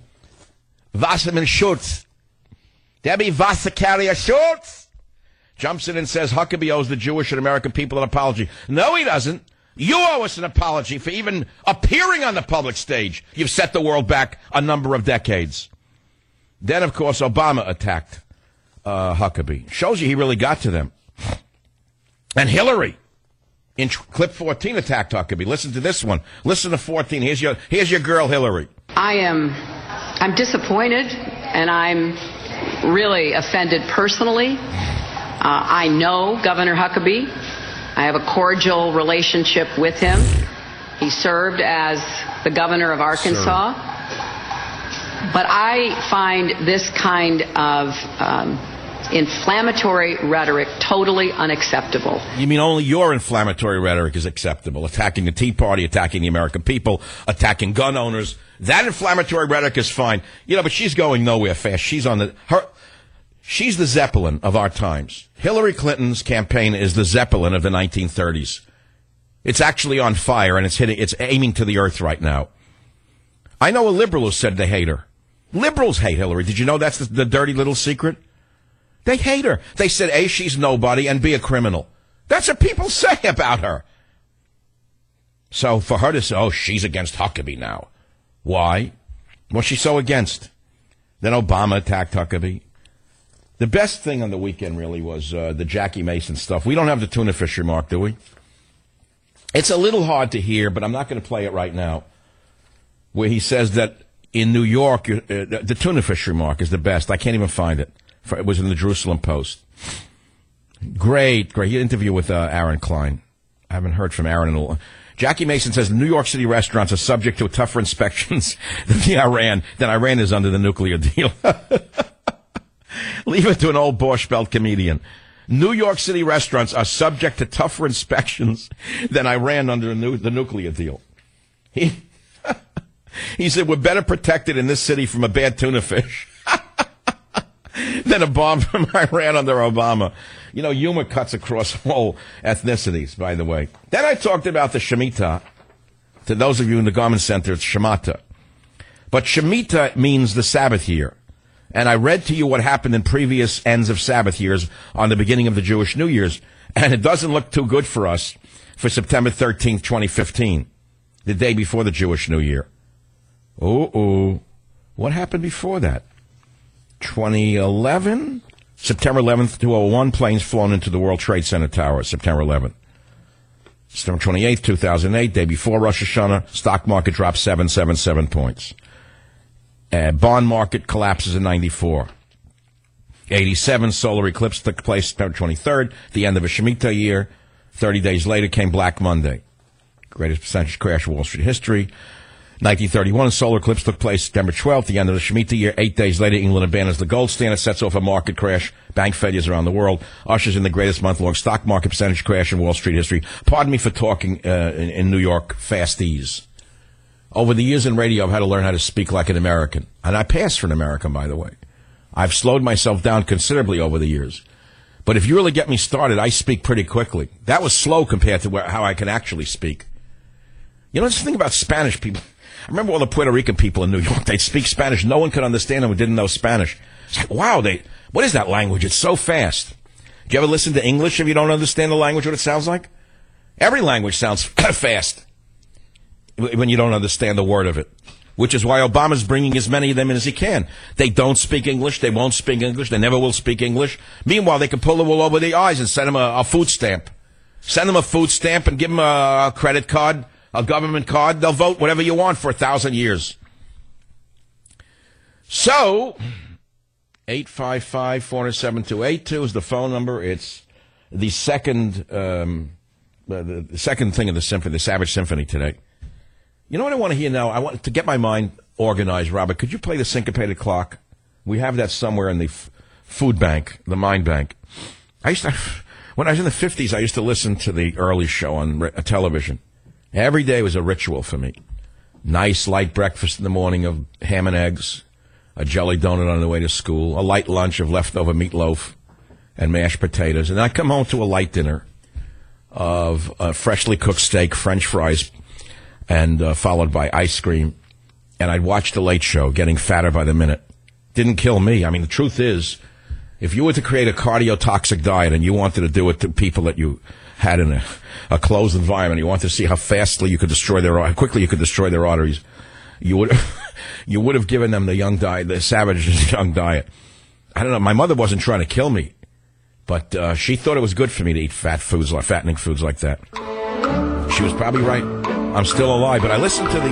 Schultz. Debbie Wassercarrier Schultz jumps in and says Huckabee owes the Jewish and American people an apology. No, he doesn't. You owe us an apology for even appearing on the public stage. You've set the world back a number of decades. Then, of course, Obama attacked Huckabee. Shows you he really got to them. And Hillary, in clip 14, attacked Huckabee. Listen to this one. Listen to 14. Here's your girl, Hillary. I'm disappointed, and I'm really offended personally. I know Governor Huckabee. I have a cordial relationship with him. He served as the governor of Arkansas. But I find this kind of inflammatory rhetoric totally unacceptable. You mean only your inflammatory rhetoric is acceptable? Attacking the Tea Party, attacking the American people, attacking gun owners. That inflammatory rhetoric is fine. You know, but she's going nowhere fast. She's the Zeppelin of our times. Hillary Clinton's campaign is the Zeppelin of the 1930s. It's actually on fire, and it's aiming to the earth right now. I know a liberal who said they hate her. Liberals hate Hillary. Did you know that's the dirty little secret? They hate her. They said, A, she's nobody, and B, a criminal. That's what people say about her. So for her to say, oh, she's against Huckabee now. Why? What's she so against? Then Obama attacked Huckabee. The best thing on the weekend really was the Jackie Mason stuff. We don't have the tuna fish remark, do we? It's a little hard to hear, but I'm not going to play it right now, where he says that in New York, the tuna fish remark is the best. I can't even find it. It was in the Jerusalem Post. Great interview with Aaron Klein. I haven't heard from Aaron in a long. Jackie Mason says New York City restaurants are subject to tougher inspections than Iran is under the nuclear deal. Leave it to an old Borscht Belt comedian. New York City restaurants are subject to tougher inspections than Iran under the nuclear deal. He said, we're better protected in this city from a bad tuna fish than a bomb from Iran under Obama. You know, humor cuts across all ethnicities, by the way. Then I talked about the Shemitah. To those of you in the Garment Center, it's Shemitah. But Shemitah means the Sabbath year. And I read to you what happened in previous ends of Sabbath years on the beginning of the Jewish New Year's. And it doesn't look too good for us for September 13th, 2015, the day before the Jewish New Year. What happened before that? 2011? September 11th, 2001, planes flown into the World Trade Center tower, September 11th. September 28th, 2008, day before Rosh Hashanah, stock market dropped 777 points. Bond market collapses in 94. 87, solar eclipse took place September 23rd, the end of a Shemitah year. 30 days later came Black Monday. Greatest percentage crash of Wall Street history. 1931, solar eclipse took place September 12th, the end of the Shemitah year. 8 days later, England abandons the gold standard, sets off a market crash, bank failures around the world, ushers in the greatest month-long stock market percentage crash in Wall Street history. Pardon me for talking in New York fastese. Over the years in radio, I've had to learn how to speak like an American. And I pass for an American, by the way. I've slowed myself down considerably over the years. But if you really get me started, I speak pretty quickly. That was slow compared to how I can actually speak. You know, this thing about Spanish people. I remember all the Puerto Rican people in New York. They'd speak Spanish. No one could understand them who didn't know Spanish. It's like, wow, what is that language? It's so fast. Do you ever listen to English if you don't understand the language, what it sounds like? Every language sounds fast when you don't understand the word of it, which is why Obama's bringing as many of them in as he can. They don't speak English. They won't speak English. They never will speak English. Meanwhile, they can pull the wool over their eyes and send them a food stamp. Send them a food stamp and give them a credit card, a government card. They'll vote whatever you want for 1,000 years. So, 855-407-282 is the phone number. It's the second the second thing of the symphony, the Savage Symphony today. You know what I want to hear now? I want to get my mind organized, Robert. Could you play the syncopated clock? We have that somewhere in the food bank, the mind bank. When I was in the 50s, I used to listen to the early show on television. Every day was a ritual for me. Nice light breakfast in the morning of ham and eggs, a jelly donut on the way to school, a light lunch of leftover meatloaf and mashed potatoes, and I'd come home to a light dinner of freshly cooked steak, French fries, and followed by ice cream. And I'd watch The Late Show, getting fatter by the minute. Didn't kill me. I mean, the truth is, if you were to create a cardiotoxic diet and you wanted to do it to people that you had in a closed environment, you wanted to see how quickly you could destroy their arteries, you would have given them the Savage Young diet. I don't know. My mother wasn't trying to kill me, but she thought it was good for me to eat fattening foods like that. She was probably right. I'm still alive, but I listened to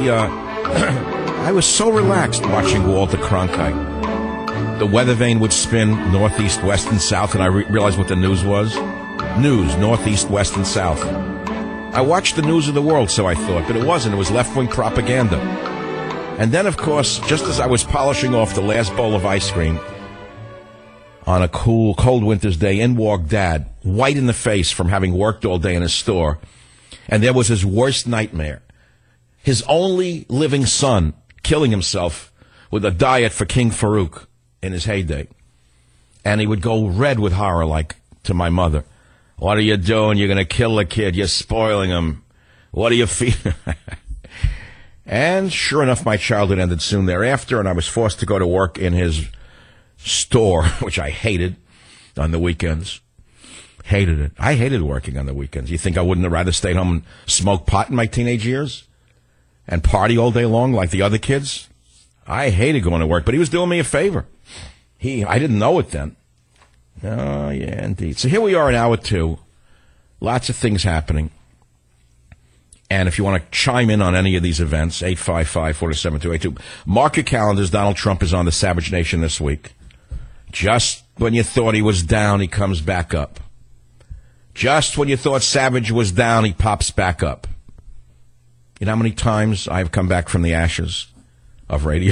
I was so relaxed watching Walter Cronkite. The weather vane would spin northeast, west, and south, and I realized what the news was. News, northeast, west, and south. I watched the news of the world, so I thought, but it wasn't. It was left-wing propaganda. And then, of course, just as I was polishing off the last bowl of ice cream on a cold winter's day, in walked Dad, white in the face from having worked all day in his store. And there was his worst nightmare. His only living son killing himself with a diet for King Farouk in his heyday. And he would go red with horror, like to my mother. What are you doing? You're going to kill the kid. You're spoiling him. What are you feeling? And sure enough, my childhood ended soon thereafter, and I was forced to go to work in his store, which I hated on the weekends. Hated it. I hated working on the weekends. You think I wouldn't have rather stayed home and smoke pot in my teenage years and party all day long like the other kids? I hated going to work, but he was doing me a favor. I didn't know it then. Oh, yeah, indeed. So here we are in hour 2. Lots of things happening. And if you want to chime in on any of these events, 855-407-282. Mark your calendars. Donald Trump is on the Savage Nation this week. Just when you thought he was down, he comes back up. Just when you thought Savage was down, he pops back up. You know how many times I've come back from the ashes of radio?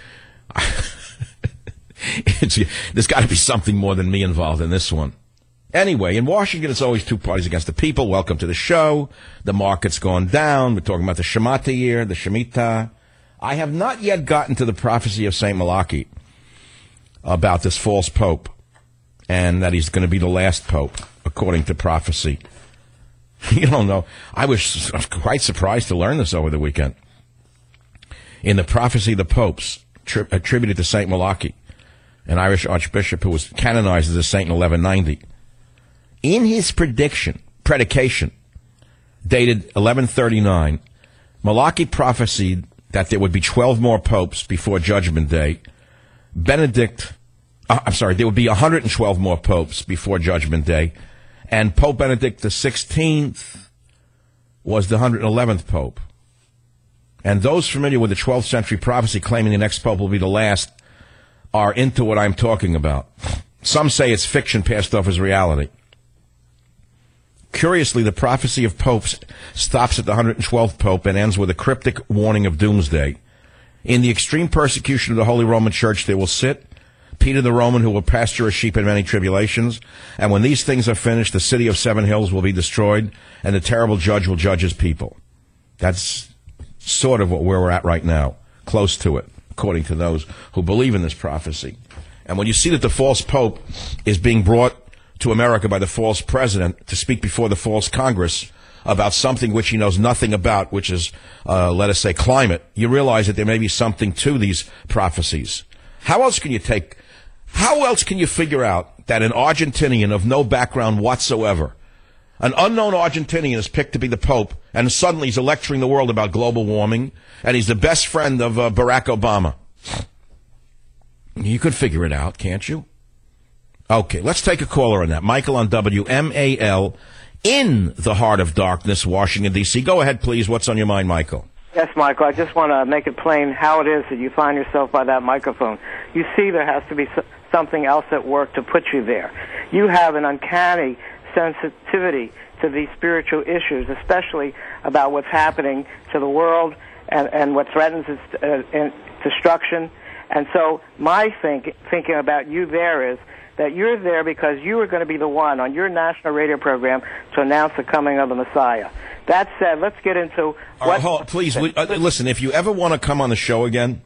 There's got to be something more than me involved in this one. Anyway, in Washington, it's always two parties against the people. Welcome to the show. The market's gone down. We're talking about the Shemitah year, the Shemitah. I have not yet gotten to the prophecy of St. Malachi about this false pope and that he's going to be the last pope, according to prophecy. You don't know. I was quite surprised to learn this over the weekend. In the prophecy of the popes, attributed to St. Malachi, an Irish archbishop who was canonized as a saint in 1190, in his prediction, dated 1139, Malachi prophesied that there would be 12 more popes before Judgment Day. There would be 112 more popes before Judgment Day. And Pope Benedict XVI was the 111th pope. And those familiar with the 12th century prophecy claiming the next pope will be the last are into what I'm talking about. Some say it's fiction passed off as reality. Curiously, the prophecy of popes stops at the 112th pope and ends with a cryptic warning of doomsday. In the extreme persecution of the Holy Roman Church, there will sit Peter the Roman, who will pasture a sheep in many tribulations. And when these things are finished, the city of 7 hills will be destroyed, and the terrible judge will judge his people. That's sort of what we're at right now, close to it, according to those who believe in this prophecy. And when you see that the false pope is being brought to America by the false president to speak before the false Congress about something which he knows nothing about, which is, let us say, climate, you realize that there may be something to these prophecies. How else can you figure out that an Argentinian of no background whatsoever, an unknown Argentinian is picked to be the Pope, and suddenly he's lecturing the world about global warming, and he's the best friend of Barack Obama? You could figure it out, can't you? Okay, let's take a caller on that. Michael on WMAL in the heart of darkness, Washington, D.C. Go ahead, please. What's on your mind, Michael? Yes, Michael, I just want to make it plain how it is that you find yourself by that microphone. You see there has to be something else at work to put you there. You have an uncanny sensitivity to these spiritual issues, especially about what's happening to the world and what threatens its destruction. And so my thinking about you there is that you're there because you are going to be the one on your national radio program to announce the coming of the Messiah. That said, let's get into what... Please, listen, if you ever want to come on the show again,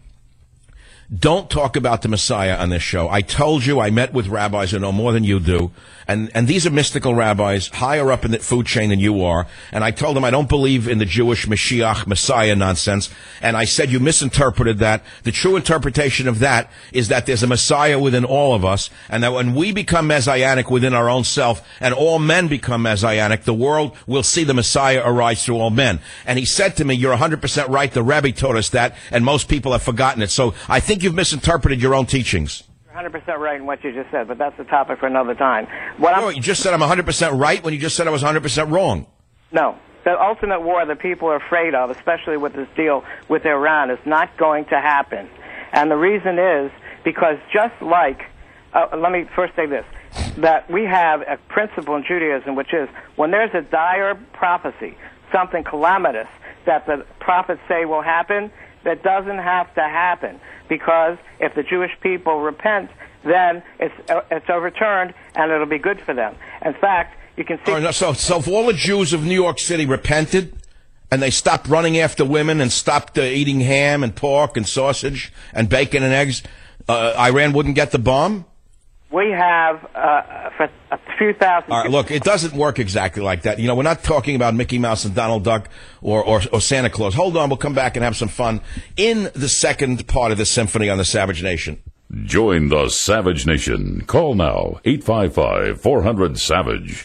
don't talk about the Messiah on this show. I told you I met with rabbis who know more than you do, and these are mystical rabbis higher up in the food chain than you are, and I told them I don't believe in the Jewish Mashiach Messiah nonsense, and I said you misinterpreted that. The true interpretation of that is that there's a Messiah within all of us, and that when we become Messianic within our own self, and all men become Messianic, the world will see the Messiah arise through all men. And he said to me, you're 100% right, the Rebbe taught us that, and most people have forgotten it. So I think you've misinterpreted your own teachings. You're 100% right in what you just said, but that's a topic for another time. You just said I'm 100% right when you just said I was 100% wrong. No. The ultimate war that people are afraid of, especially with this deal with Iran, is not going to happen. And the reason is because just like, let me first say this, that we have a principle in Judaism, which is when there's a dire prophecy, something calamitous that the prophets say will happen, that doesn't have to happen, because if the Jewish people repent, then it's overturned and it'll be good for them. In fact, you can see... So if all the Jews of New York City repented and they stopped running after women and stopped eating ham and pork and sausage and bacon and eggs, Iran wouldn't get the bomb? We have for a few thousand... All right, look, it doesn't work exactly like that. You know, we're not talking about Mickey Mouse and Donald Duck or Santa Claus. Hold on, we'll come back and have some fun in the second part of the symphony on the Savage Nation. Join the Savage Nation. Call now, 855-400-SAVAGE,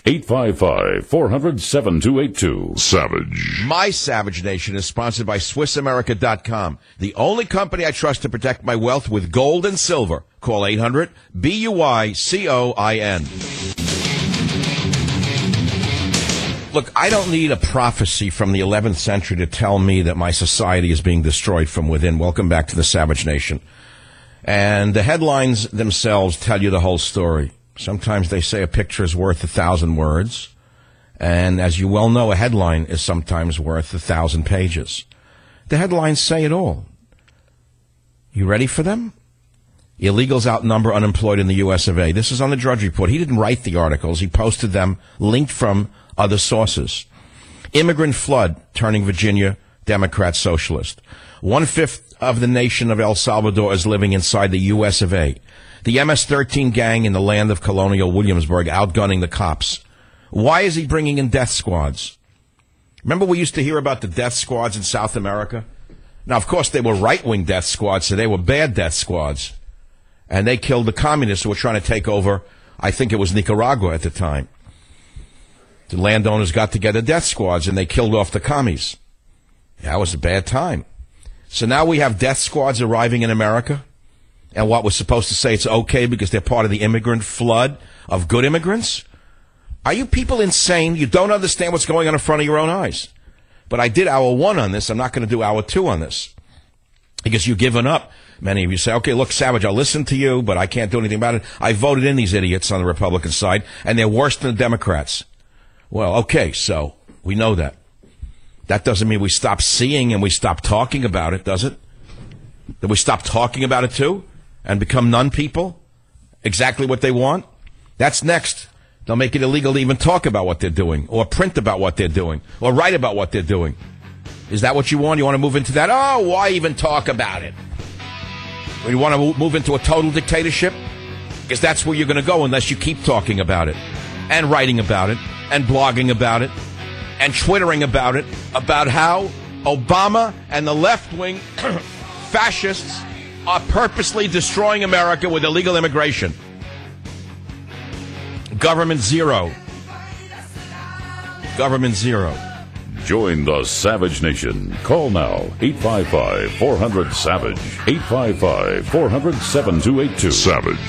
855-400-7282. Savage. My Savage Nation is sponsored by SwissAmerica.com, the only company I trust to protect my wealth with gold and silver. Call 800-BUYCOIN. Look, I don't need a prophecy from the 11th century to tell me that my society is being destroyed from within. Welcome back to the Savage Nation. And the headlines themselves tell you the whole story. Sometimes they say a picture is worth 1,000 words. And as you well know, a headline is sometimes worth 1,000 pages. The headlines say it all. You ready for them? Illegals outnumber unemployed in the U.S. of A. This is on the Drudge Report. He didn't write the articles. He posted them linked from other sources. Immigrant flood turning Virginia Democrat socialist. 1/5 of the nation of El Salvador is living inside the U.S. of A. The MS-13 gang in the land of Colonial Williamsburg outgunning the cops. Why is he bringing in death squads? Remember we used to hear about the death squads in South America? Now, of course, they were right-wing death squads, so they were bad death squads. And they killed the communists who were trying to take over, I think it was Nicaragua at the time. The landowners got together death squads, and they killed off the commies. That was a bad time. So now we have death squads arriving in America, and what we're supposed to say it's okay because they're part of the immigrant flood of good immigrants? Are you people insane? You don't understand what's going on in front of your own eyes. But I did hour 1 on this. I'm not going to do hour 2 on this because you've given up. Many of you say, okay, look, Savage, I'll listen to you, but I can't do anything about it. I voted in these idiots on the Republican side, and they're worse than the Democrats. Well, okay, so we know that. That doesn't mean we stop seeing and we stop talking about it, does it? That we stop talking about it, too, and become non-people? Exactly what they want? That's next. They'll make it illegal to even talk about what they're doing, or print about what they're doing, or write about what they're doing. Is that what you want? You want to move into that? Oh, why even talk about it? Or you want to move into a total dictatorship? Because that's where you're going to go unless you keep talking about it, and writing about it, and blogging about it, and twittering about it, about how Obama and the left-wing fascists are purposely destroying America with illegal immigration. Government zero. Government zero. Join the Savage Nation. Call now, 855-400-SAVAGE. 855-400-7282. Savage.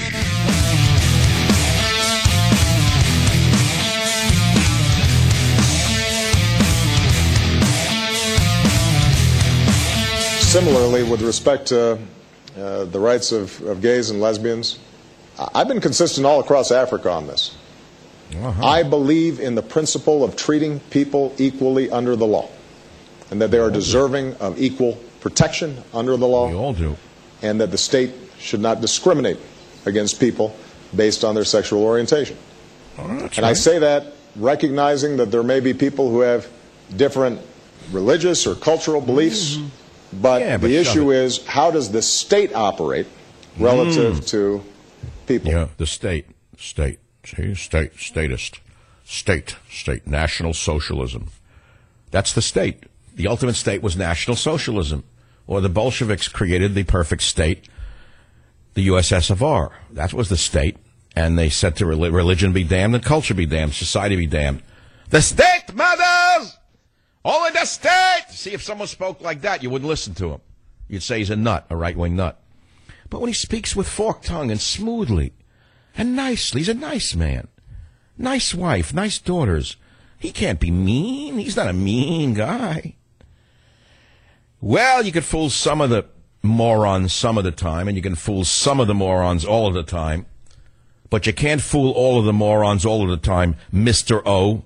Similarly, with respect to the rights of gays and lesbians, I've been consistent all across Africa on this. I believe in the principle of treating people equally under the law, and that they are deserving of equal protection under the law. We all do. And that the state should not discriminate against people based on their sexual orientation. And I say that recognizing that there may be people who have different religious or cultural beliefs, but the issue is, how does the state operate relative to people? Yeah, the state. See, statist. State. National socialism. That's the state. The ultimate state was National Socialism. Or the Bolsheviks created the perfect state, the USSR. That was the state. And they said to religion be damned and culture be damned, society be damned. The state, mothers! Only the state! See, if someone spoke like that, you wouldn't listen to him. You'd say he's a nut, a right-wing nut. But when he speaks with forked tongue and smoothly and nicely, he's a nice man. Nice wife, nice daughters. He can't be mean. He's not a mean guy. Well, you could fool some of the morons some of the time, and you can fool some of the morons all of the time. But you can't fool all of the morons all of the time, Mr. O.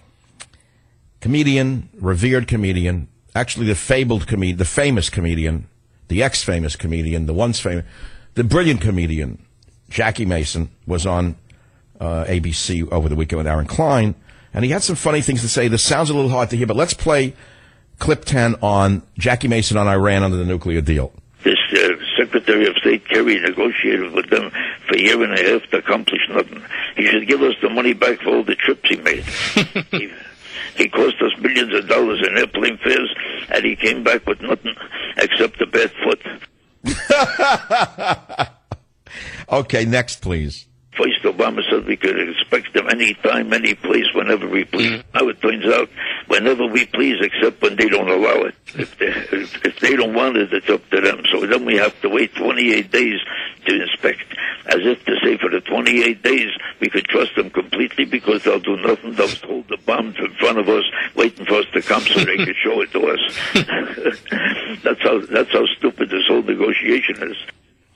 Comedian, revered comedian, actually the fabled comedian, the famous comedian, the ex-famous comedian, the once famous, the brilliant comedian, Jackie Mason, was on ABC over the weekend with Aaron Klein, and he had some funny things to say. This sounds a little hard to hear, but let's play clip 10 on Jackie Mason on Iran under the nuclear deal. This Secretary of State Kerry negotiated with them for a year and a half to accomplish nothing. He should give us the money back for all the trips he made. He cost us millions of dollars in airplane fares, and he came back with nothing except a bad foot. Okay, next, please. First, Obama said we could expect them any time, any place, whenever we please. Now it turns out, whenever we please, except when they don't allow it. If they don't want it, it's up to them. So then we have to wait 28 days to inspect, as if to say for the 28 days we could trust them completely because they'll do nothing. They'll hold the bombs in front of us, waiting for us to come so they could show it to us. That's how stupid this whole negotiation is.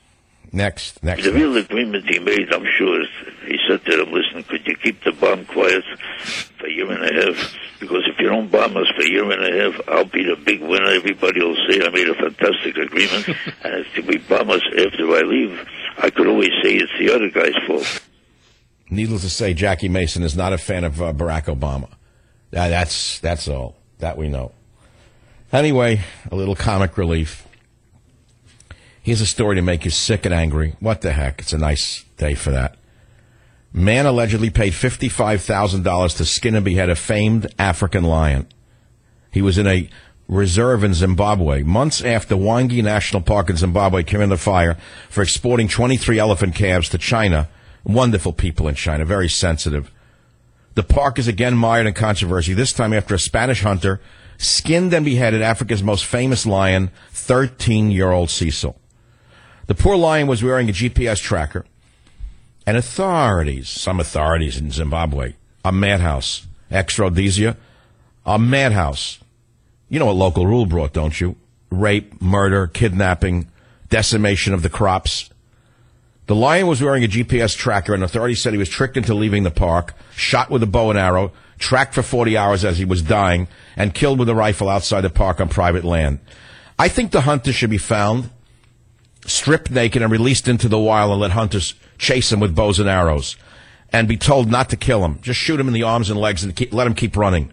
Next. The real agreement he made, I'm sure, is he said to them, listen, could you keep the bomb quiet for a year and a half? Because if you don't bomb us for a year and a half, I'll be the big winner. Everybody will say I made a fantastic agreement. And if we bomb us after I leave, I could always say it's the other guy's fault. Needless to say, Jackie Mason is not a fan of Barack Obama. That's all. That we know. Anyway, a little comic relief. Here's a story to make you sick and angry. What the heck? It's a nice day for that. Man allegedly paid $55,000 to skin and behead a famed African lion. He was in a reserve in Zimbabwe months after Wangi National Park in Zimbabwe came under fire for exporting 23 elephant calves to China. Wonderful people in China, very sensitive. The park is again mired in controversy, this time after a Spanish hunter skinned and beheaded Africa's most famous lion, 13-year-old Cecil. The poor lion was wearing a GPS tracker, and some authorities in Zimbabwe, a madhouse, ex-Rhodesia, a madhouse. You know what local rule brought, don't you? Rape, murder, kidnapping, decimation of the crops. The lion was wearing a GPS tracker, and authorities said he was tricked into leaving the park, shot with a bow and arrow, tracked for 40 hours as he was dying, and killed with a rifle outside the park on private land. I think the hunter should be found, stripped naked, and released into the wild and let hunters chase him with bows and arrows, and be told not to kill him. Just shoot him in the arms and legs and let him keep running.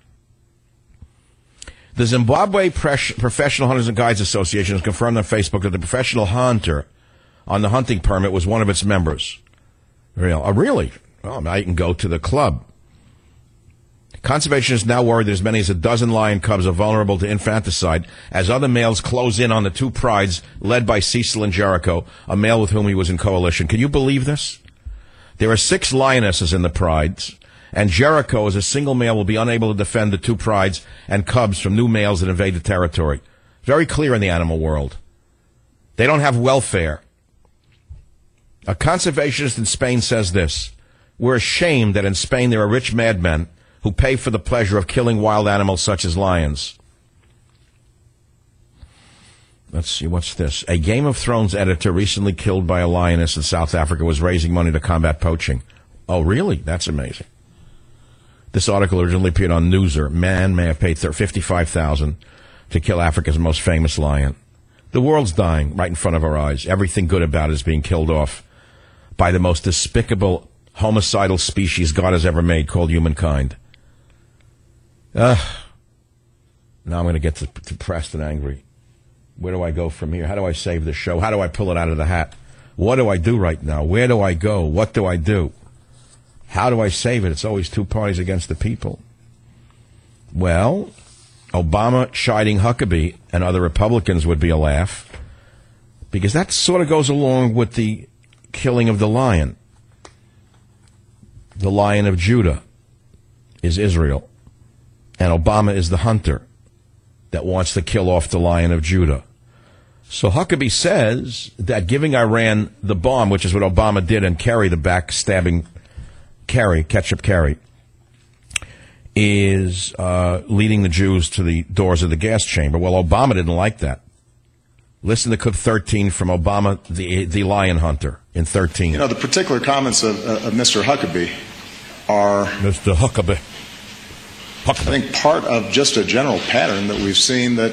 The Zimbabwe Professional Hunters and Guides Association has confirmed on Facebook that the professional hunter on the hunting permit was one of its members. Really? Well, now you can go to the club. Conservationists now worry that as many as a dozen lion cubs are vulnerable to infanticide as other males close in on the two prides led by Cecil and Jericho, a male with whom he was in coalition. Can you believe this? There are 6 lionesses in the prides, and Jericho, as a single male, will be unable to defend the two prides and cubs from new males that invade the territory. Very clear in the animal world. They don't have welfare. A conservationist in Spain says this: we're ashamed that in Spain there are rich madmen who pay for the pleasure of killing wild animals such as lions. Let's see, what's this? A Game of Thrones editor recently killed by a lioness in South Africa was raising money to combat poaching. Oh, really? That's amazing. This article originally appeared on Newser. Man may have paid $55,000 to kill Africa's most famous lion. The world's dying right in front of our eyes. Everything good about it is being killed off by the most despicable, homicidal species God has ever made, called humankind. Now I'm going to get depressed and angry. Where do I go from here? How do I save this show? How do I pull it out of the hat? What do I do right now? Where do I go? What do I do? How do I save it? It's always two parties against the people. Well, Obama chiding Huckabee and other Republicans would be a laugh, because that sort of goes along with the killing of the lion. The Lion of Judah is Israel, and Obama is the hunter that wants to kill off the Lion of Judah. So Huckabee says that giving Iran the bomb, which is what Obama did, and Kerry, the backstabbing Ketchup Kerry, is leading the Jews to the doors of the gas chamber. Well, Obama didn't like that. Listen to clip 13 from Obama, the lion hunter, in 13. You know, the particular comments of Mr. Huckabee are... Mr. Huckabee. I think part of just a general pattern that we've seen that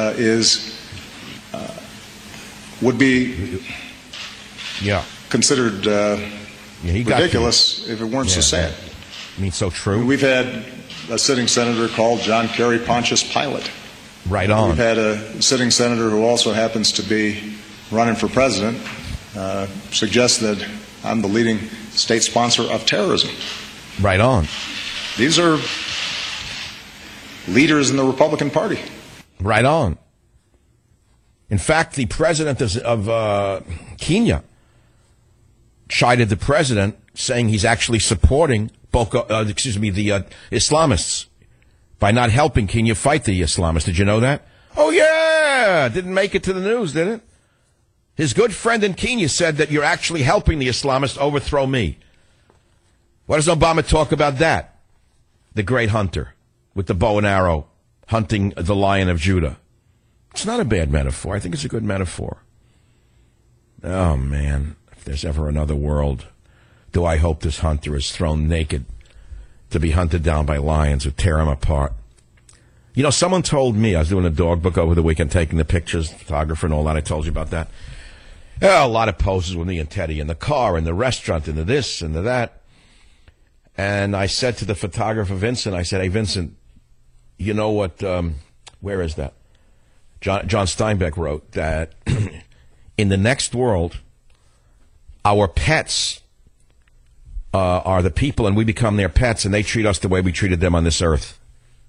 would be considered ridiculous if it weren't so sad. I mean, so true. We've had a sitting senator called John Kerry Pontius Pilate. Right on. We've had a sitting senator who also happens to be running for president suggest that I'm the leading state sponsor of terrorism. Right on. These are leaders in the Republican Party. Right on. In fact, the president of Kenya chided the president, saying he's actually supporting the Islamists by not helping Kenya fight the Islamists. Did you know that? Oh, yeah! Didn't make it to the news, did it? His good friend in Kenya said that you're actually helping the Islamists overthrow me. What does Obama talk about that? The great hunter with the bow and arrow hunting the Lion of Judah. It's not a bad metaphor. I think it's a good metaphor. Oh, man. If there's ever another world, do I hope this hunter is thrown naked to be hunted down by lions who tear him apart. You know, someone told me, I was doing a dog book over the weekend, taking the pictures, photographer and all that. I told you about that. A lot of poses with me and Teddy in the car, in the restaurant, in the this and the that. And I said to the photographer, Vincent, I said, hey, Vincent, you know what, where is that? John Steinbeck wrote that in the next world, our pets are the people, and we become their pets, and they treat us the way we treated them on this earth.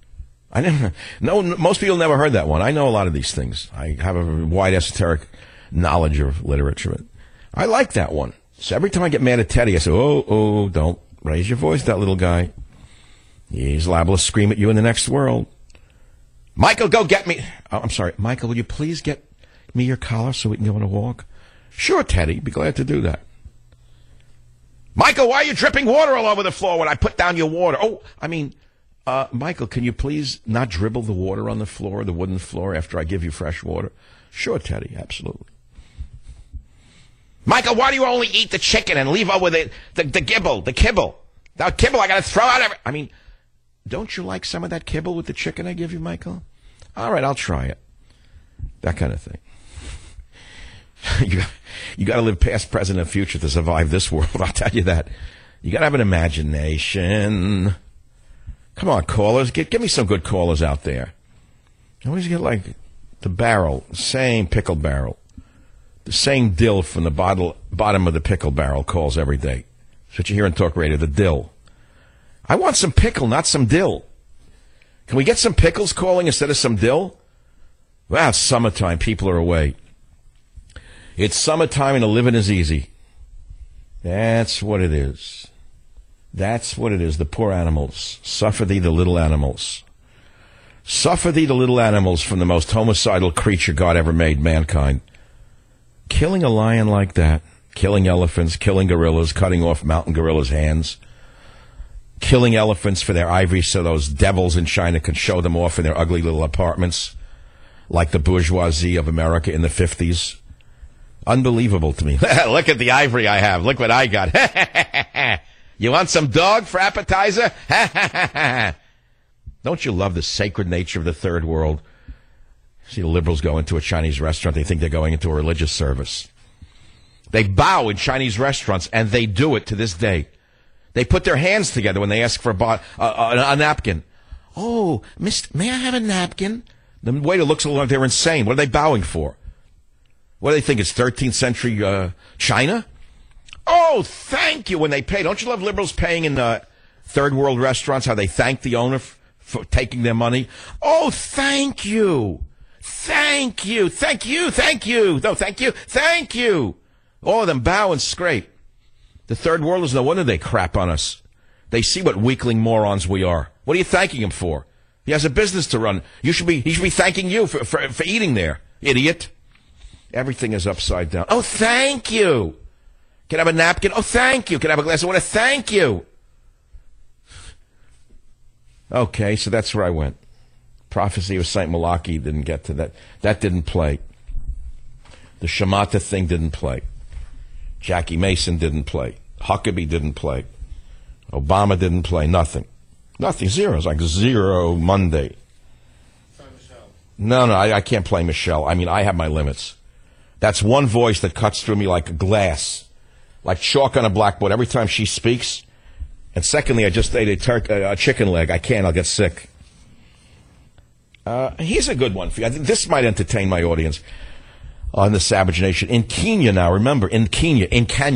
Most people never heard that one. I know a lot of these things. I have a wide esoteric knowledge of literature. I like that one. So every time I get mad at Teddy, I say, oh, don't raise your voice, that little guy. He's liable to scream at you in the next world. Michael, go get me. Oh, I'm sorry. Michael, will you please get me your collar so we can go on a walk? Sure, Teddy. Be glad to do that. Michael, why are you dripping water all over the floor when I put down your water? Oh, I mean, Michael, can you please not dribble the water on the floor, the wooden floor, after I give you fresh water? Sure, Teddy, absolutely. Michael, why do you only eat the chicken and leave over the kibble? Now, kibble, I got to throw out every... I mean, don't you like some of that kibble with the chicken I give you, Michael? All right, I'll try it. That kind of thing. You got to live past, present, and future to survive this world. I'll tell you that. You got to have an imagination. Come on, callers. Give me some good callers out there. You always get like the barrel, same pickle barrel. The same dill from the bottom of the pickle barrel calls every day. That's what you hear in talk radio, the dill. I want some pickle, not some dill. Can we get some pickles calling instead of some dill? Well, it's summertime. People are away. It's summertime and the living is easy. That's what it is. That's what it is. The poor animals. Suffer thee, the little animals. Suffer thee, the little animals, from the most homicidal creature God ever made, mankind. Killing a lion like that, killing elephants, killing gorillas, cutting off mountain gorillas' hands, killing elephants for their ivory so those devils in China can show them off in their ugly little apartments like the bourgeoisie of America in the 50s. Unbelievable to me. Look at the ivory I have. Look what I got. You want some dog for appetizer? Don't you love the sacred nature of the third world? See the liberals go into a Chinese restaurant. They think they're going into a religious service. They bow in Chinese restaurants, and they do it to this day. They put their hands together when they ask for a napkin. Oh, may I have a napkin? The waiter looks like they're insane. What are they bowing for? What do they think? It's 13th century China? Oh, thank you when they pay. Don't you love liberals paying in third world restaurants, how they thank the owner for taking their money? Oh, thank you. Thank you. Thank you. Thank you. No, thank you. Thank you. All of them bow and scrape. The third worlders, no wonder they crap on us. They see what weakling morons we are. What are you thanking him for? He has a business to run. He should be thanking you for eating there, idiot. Everything is upside down. Oh, thank you. Can I have a napkin? Oh, thank you. Can I have a glass of water? Thank you. Okay, so that's where I went. Prophecy of St. Malachi didn't get to that. That didn't play. The Shemitah thing didn't play. Jackie Mason didn't play. Huckabee didn't play. Obama didn't play. Nothing. Nothing. Zero. It's like zero Monday. No, I can't play Michelle. I mean, I have my limits. That's one voice that cuts through me like glass, like chalk on a blackboard every time she speaks. And secondly, I just ate a chicken leg. I can't. I'll get sick. Here's a good one for you. I think this might entertain my audience on the Savage Nation. In Kenya now, remember, Kenya.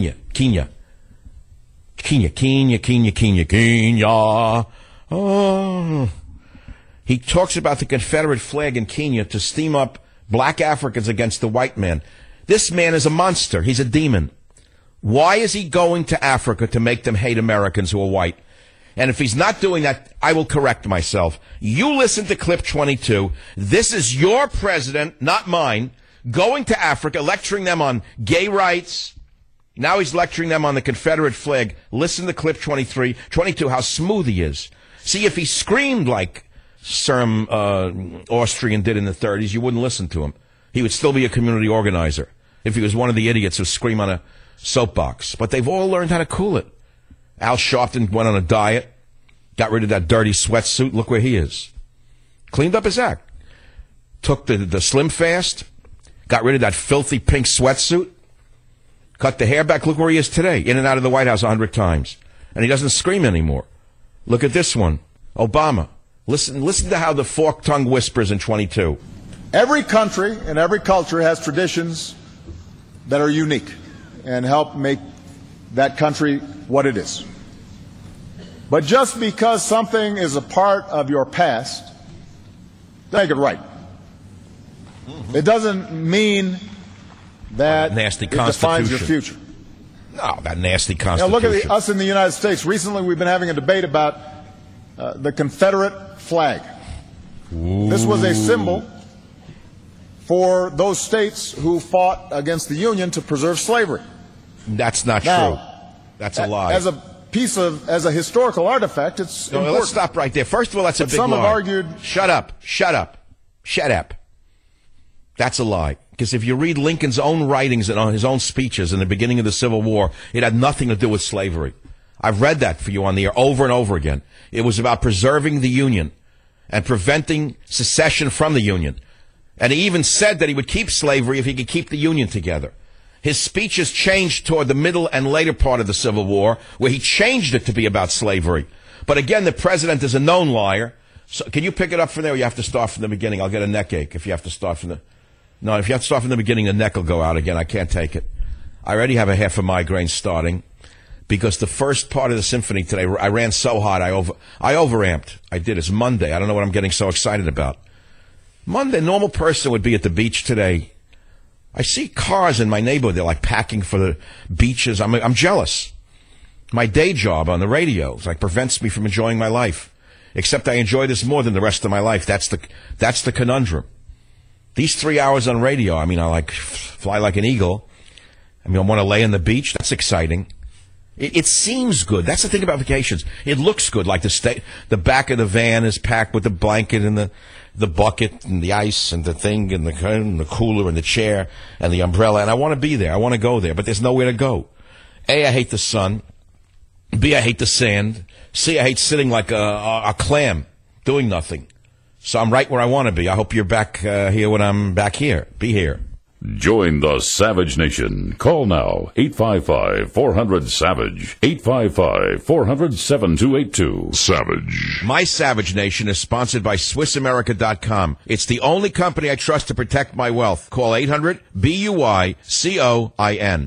Oh. He talks about the Confederate flag in Kenya to steam up black Africans against the white man. This man is a monster. He's a demon. Why is he going to Africa to make them hate Americans who are white? And if he's not doing that, I will correct myself. You listen to clip 22. This is your president, not mine, going to Africa, lecturing them on gay rights. Now he's lecturing them on the Confederate flag. Listen to clip 22, how smooth he is. See, if he screamed like some Austrian did in the 30s, you wouldn't listen to him. He would still be a community organizer. if he was one of the idiots who scream on a soapbox. But they've all learned how to cool it. Al Sharpton went on a diet, got rid of that dirty sweatsuit. Look where he is. Cleaned up his act. Took the Slim Fast, got rid of that filthy pink sweatsuit, cut the hair back. Look where he is today, in and out of the White House 100 times. And he doesn't scream anymore. Look at this one, Obama. Listen to how the forked tongue whispers in 22. Every country and every culture has traditions that are unique and help make that country what it is. But just because something is a part of your past, make it right. It doesn't mean that nasty it defines your future. No, that nasty Constitution. Now look at us in the United States. Recently we've been having a debate about the Confederate flag. Ooh. This was a symbol for those states who fought against the Union to preserve slavery. That's not true. That's a lie. As a historical artifact, it's important. Let's stop right there. First of all, that's a big lie. Some have argued... Shut up. That's a lie. Because if you read Lincoln's own writings and on his own speeches in the beginning of the Civil War, it had nothing to do with slavery. I've read that for you on the air over and over again. It was about preserving the Union and preventing secession from the Union. And he even said that he would keep slavery if he could keep the Union together. His speeches changed toward the middle and later part of the Civil War, where he changed it to be about slavery. But again, the president is a known liar. So can you pick it up from there, or you have to start from the beginning? I'll get a neck ache if you have to start from the... No, if you have to start from the beginning, the neck will go out again. I can't take it. I already have a half a migraine starting because the first part of the symphony today, I ran so hot, I overamped. I did. It's Monday. I don't know what I'm getting so excited about. Monday, a normal person would be at the beach today. I see cars in my neighborhood. They're like packing for the beaches. I'm jealous. My day job on the radio prevents me from enjoying my life. Except I enjoy this more than the rest of my life. That's the conundrum. These 3 hours on radio, I fly like an eagle. I want to lay on the beach. That's exciting. It seems good. That's the thing about vacations. It looks good. Like the back of the van is packed with the blanket and the bucket and the ice and the thing and the cooler and the chair and the umbrella. And I want to be there. I want to go there, but there's nowhere to go. A, I hate the sun. B, I hate the sand. C, I hate sitting like a clam doing nothing. So I'm right where I want to be. I hope you're back here when I'm back here. Be here. Join the Savage Nation. Call now, 855-400-SAVAGE, 855-400-7282. Savage. My Savage Nation is sponsored by SwissAmerica.com. It's the only company I trust to protect my wealth. Call 800-BUY-COIN.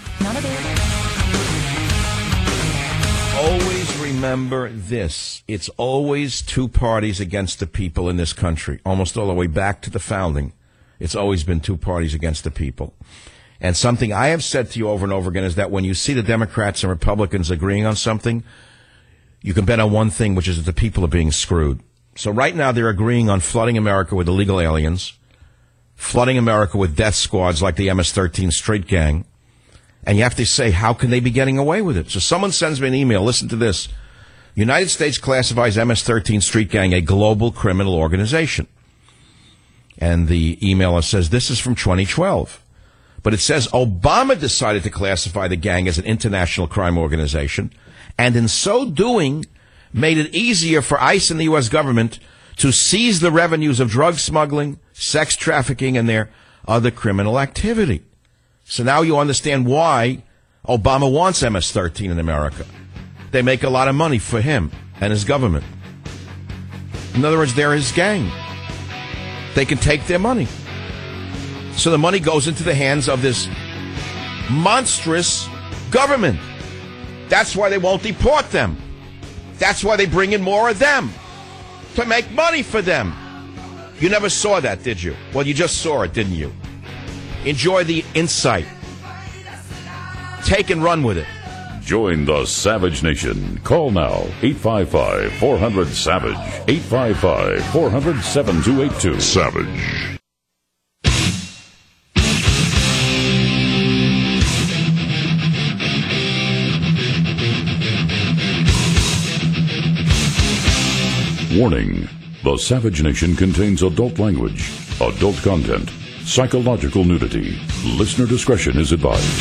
Always remember this. It's always two parties against the people in this country. Almost all the way back to the founding. It's always been two parties against the people. And something I have said to you over and over again is that when you see the Democrats and Republicans agreeing on something, you can bet on one thing, which is that the people are being screwed. So right now they're agreeing on flooding America with illegal aliens, flooding America with death squads like the MS-13 street gang. And you have to say, how can they be getting away with it? So someone sends me an email. Listen to this. United States classifies MS-13 street gang a global criminal organization. And the emailer says, this is from 2012. But it says Obama decided to classify the gang as an international crime organization, and in so doing, made it easier for ICE and the U.S. government to seize the revenues of drug smuggling, sex trafficking, and their other criminal activity. So now you understand why Obama wants MS-13 in America. They make a lot of money for him and his government. In other words, they're his gang. They can take their money. So the money goes into the hands of this monstrous government. That's why they won't deport them. That's why they bring in more of them. To make money for them. You never saw that, did you? Well, you just saw it, didn't you? Enjoy the insight. Take and run with it. Join the Savage Nation. Call now, 855-400-SAVAGE, 855-400-7282. Savage. Warning. The Savage Nation contains adult language, adult content, psychological nudity. Listener discretion is advised.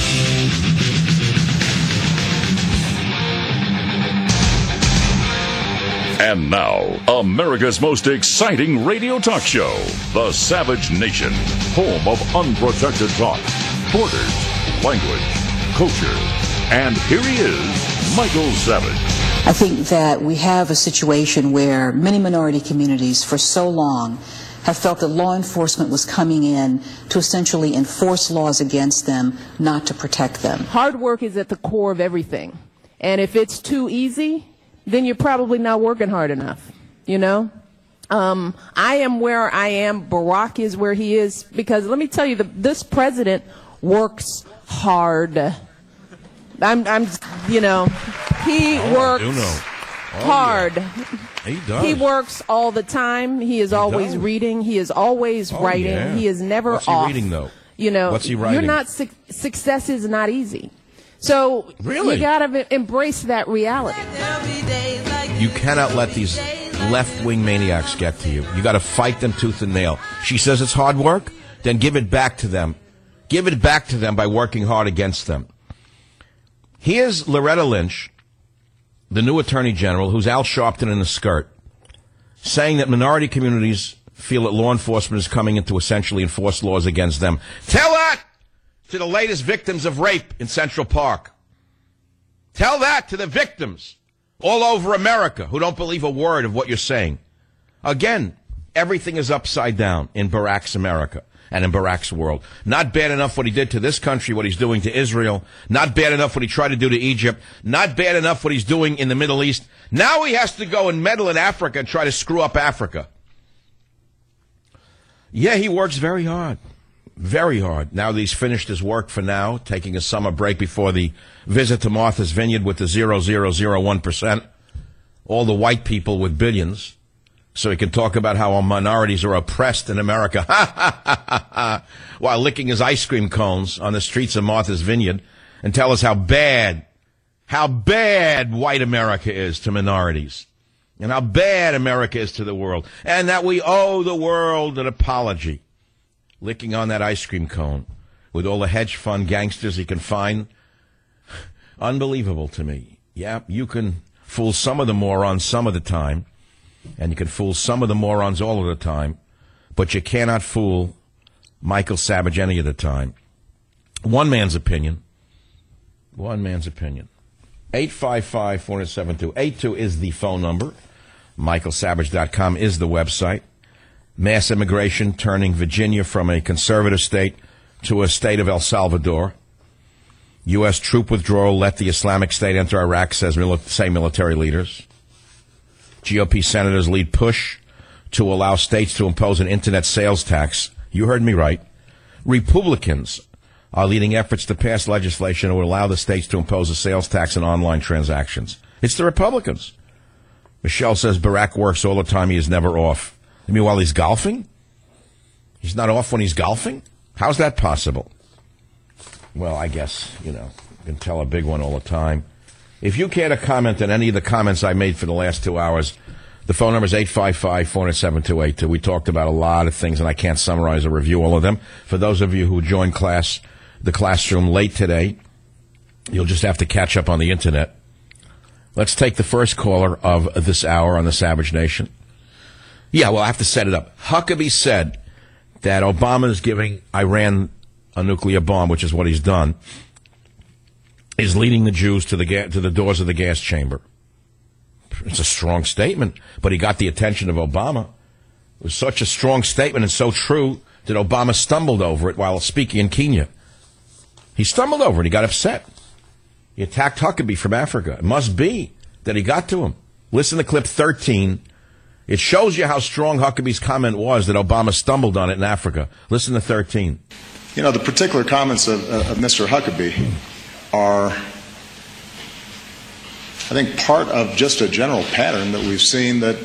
And now, America's most exciting radio talk show, The Savage Nation, home of unprotected talk, borders, language, culture. And here he is, Michael Savage. I think that we have a situation where many minority communities for so long have felt that law enforcement was coming in to essentially enforce laws against them, not to protect them. Hard work is at the core of everything. And if it's too easy, then you're probably not working hard enough, you know? I am where I am. Barack is where he is. Because let me tell you, this president works hard. He works hard. He does. He works all the time. He is always reading. He is always writing. Yeah. He is never What's off. What's he reading, though? You know, what's he writing? You're not success is not easy. So really? You got to embrace that reality. You cannot let these left-wing maniacs get to you. You got to fight them tooth and nail. She says it's hard work, then give it back to them. Give it back to them by working hard against them. Here's Loretta Lynch, the new Attorney General, who's Al Sharpton in a skirt, saying that minority communities feel that law enforcement is coming in to essentially enforce laws against them. Tell that to the latest victims of rape in Central Park. Tell that to the victims all over America who don't believe a word of what you're saying. Again, everything is upside down in Barack's America and in Barack's world. Not bad enough what he did to this country, what he's doing to Israel. Not bad enough what he tried to do to Egypt. Not bad enough what he's doing in the Middle East. Now he has to go and meddle in Africa and try to screw up Africa. Yeah, he works very hard. Very hard. Now that he's finished his work for now, taking a summer break before the visit to Martha's Vineyard with the 0.001%, all the white people with billions, so he can talk about how our minorities are oppressed in America, while licking his ice cream cones on the streets of Martha's Vineyard, and tell us how bad white America is to minorities, and how bad America is to the world, and that we owe the world an apology. Licking on that ice cream cone with all the hedge fund gangsters he can find. Unbelievable to me. Yeah, you can fool some of the morons some of the time, and you can fool some of the morons all of the time, but you cannot fool Michael Savage any of the time. One man's opinion. 855-472-82 is the phone number. MichaelSavage.com is the website. Mass immigration turning Virginia from a conservative state to a state of El Salvador. U.S. troop withdrawal let the Islamic State enter Iraq, say military leaders. GOP senators lead push to allow states to impose an internet sales tax. You heard me right. Republicans are leading efforts to pass legislation that would allow the states to impose a sales tax on online transactions. It's the Republicans. Michelle says Barack works all the time. He is never off. You mean while he's golfing? He's not off when he's golfing? How's that possible? Well, I guess, you can tell a big one all the time. If you care to comment on any of the comments I made for the last 2 hours, the phone number is 855-407-8282. We talked about a lot of things, and I can't summarize or review all of them. For those of you who joined the classroom late today, you'll just have to catch up on the Internet. Let's take the first caller of this hour on the Savage Nation. Yeah, well, I have to set it up. Huckabee said that Obama is giving Iran a nuclear bomb, which is what he's done, is leading the Jews to the doors of the gas chamber. It's a strong statement, but he got the attention of Obama. It was such a strong statement and so true that Obama stumbled over it while speaking in Kenya. He stumbled over it. He got upset. He attacked Huckabee from Africa. It must be that he got to him. Listen to clip 13. It shows you how strong Huckabee's comment was that Obama stumbled on it in Africa. Listen to 13. The particular comments of Mr. Huckabee are, I think, part of just a general pattern that we've seen that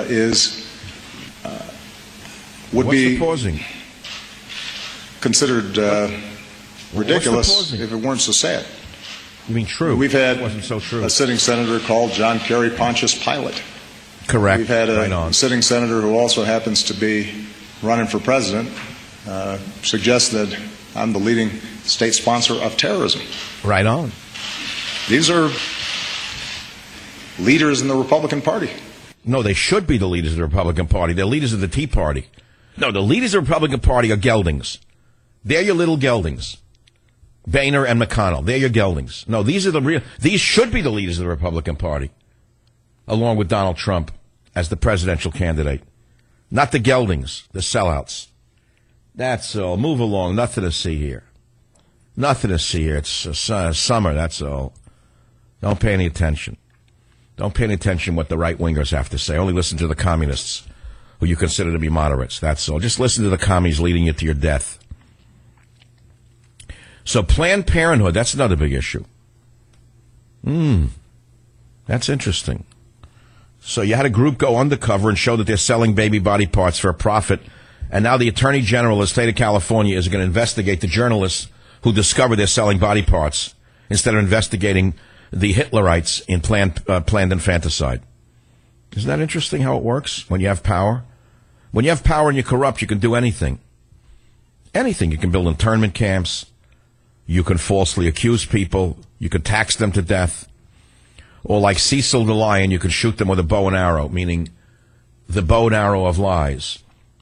would be considered ridiculous if it weren't so sad. You mean true? We've had so true. A sitting senator called John Kerry Pontius Pilate. Correct. We've had a sitting senator who also happens to be running for president suggests that I'm the leading state sponsor of terrorism. Right on. These are leaders in the Republican Party. No, they should be the leaders of the Republican Party. They're leaders of the Tea Party. No, the leaders of the Republican Party are geldings. They're your little geldings. Boehner and McConnell. They're your geldings. No, these should be the leaders of the Republican Party, along with Donald Trump as the presidential candidate. Not the geldings, the sellouts. That's all. Move along. Nothing to see here. Nothing to see here. It's summer, that's all. Don't pay any attention. Don't pay any attention what the right-wingers have to say. Only listen to the communists, who you consider to be moderates. That's all. Just listen to the commies leading you to your death. So Planned Parenthood, that's another big issue. That's interesting. So you had a group go undercover and show that they're selling baby body parts for a profit, and now the Attorney General of the state of California is going to investigate the journalists who discovered they're selling body parts instead of investigating the Hitlerites in planned infanticide. Isn't that interesting how it works when you have power? When you have power and you're corrupt, you can do anything. Anything. You can build internment camps. You can falsely accuse people. You can tax them to death. Or like Cecil the Lion, you can shoot them with a bow and arrow, meaning the bow and arrow of lies.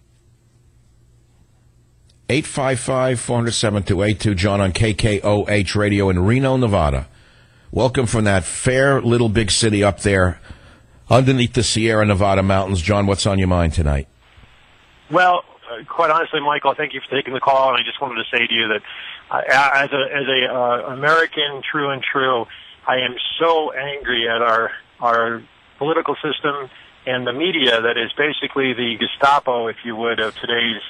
855-400-7282, John on KKOH Radio in Reno, Nevada. Welcome from that fair little big city up there underneath the Sierra Nevada mountains. John, what's on your mind tonight? Well, quite honestly, Michael, thank you for taking the call, and I just wanted to say to you that as a American true and true, I am so angry at our political system and the media that is basically the Gestapo, if you would, of today's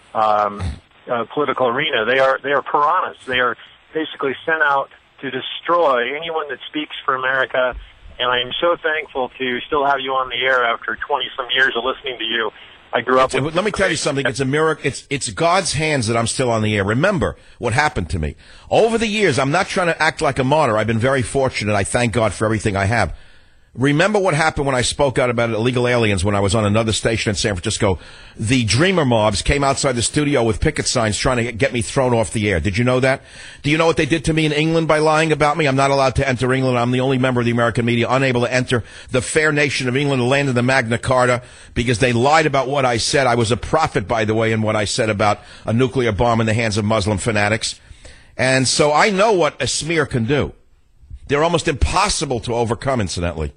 political arena. They are piranhas. They are basically sent out to destroy anyone that speaks for America, and I am so thankful to still have you on the air after 20-some years of listening to you. I grew up with... Let me tell you something. It's a miracle. It's God's hands that I'm still on the air. Remember what happened to me. Over the years, I'm not trying to act like a martyr. I've been very fortunate. I thank God for everything I have. Remember what happened when I spoke out about illegal aliens when I was on another station in San Francisco? The Dreamer mobs came outside the studio with picket signs trying to get me thrown off the air. Did you know that? Do you know what they did to me in England by lying about me? I'm not allowed to enter England. I'm the only member of the American media unable to enter the fair nation of England, the land of the Magna Carta, because they lied about what I said. I was a prophet, by the way, in what I said about a nuclear bomb in the hands of Muslim fanatics. And so I know what a smear can do. They're almost impossible to overcome, incidentally.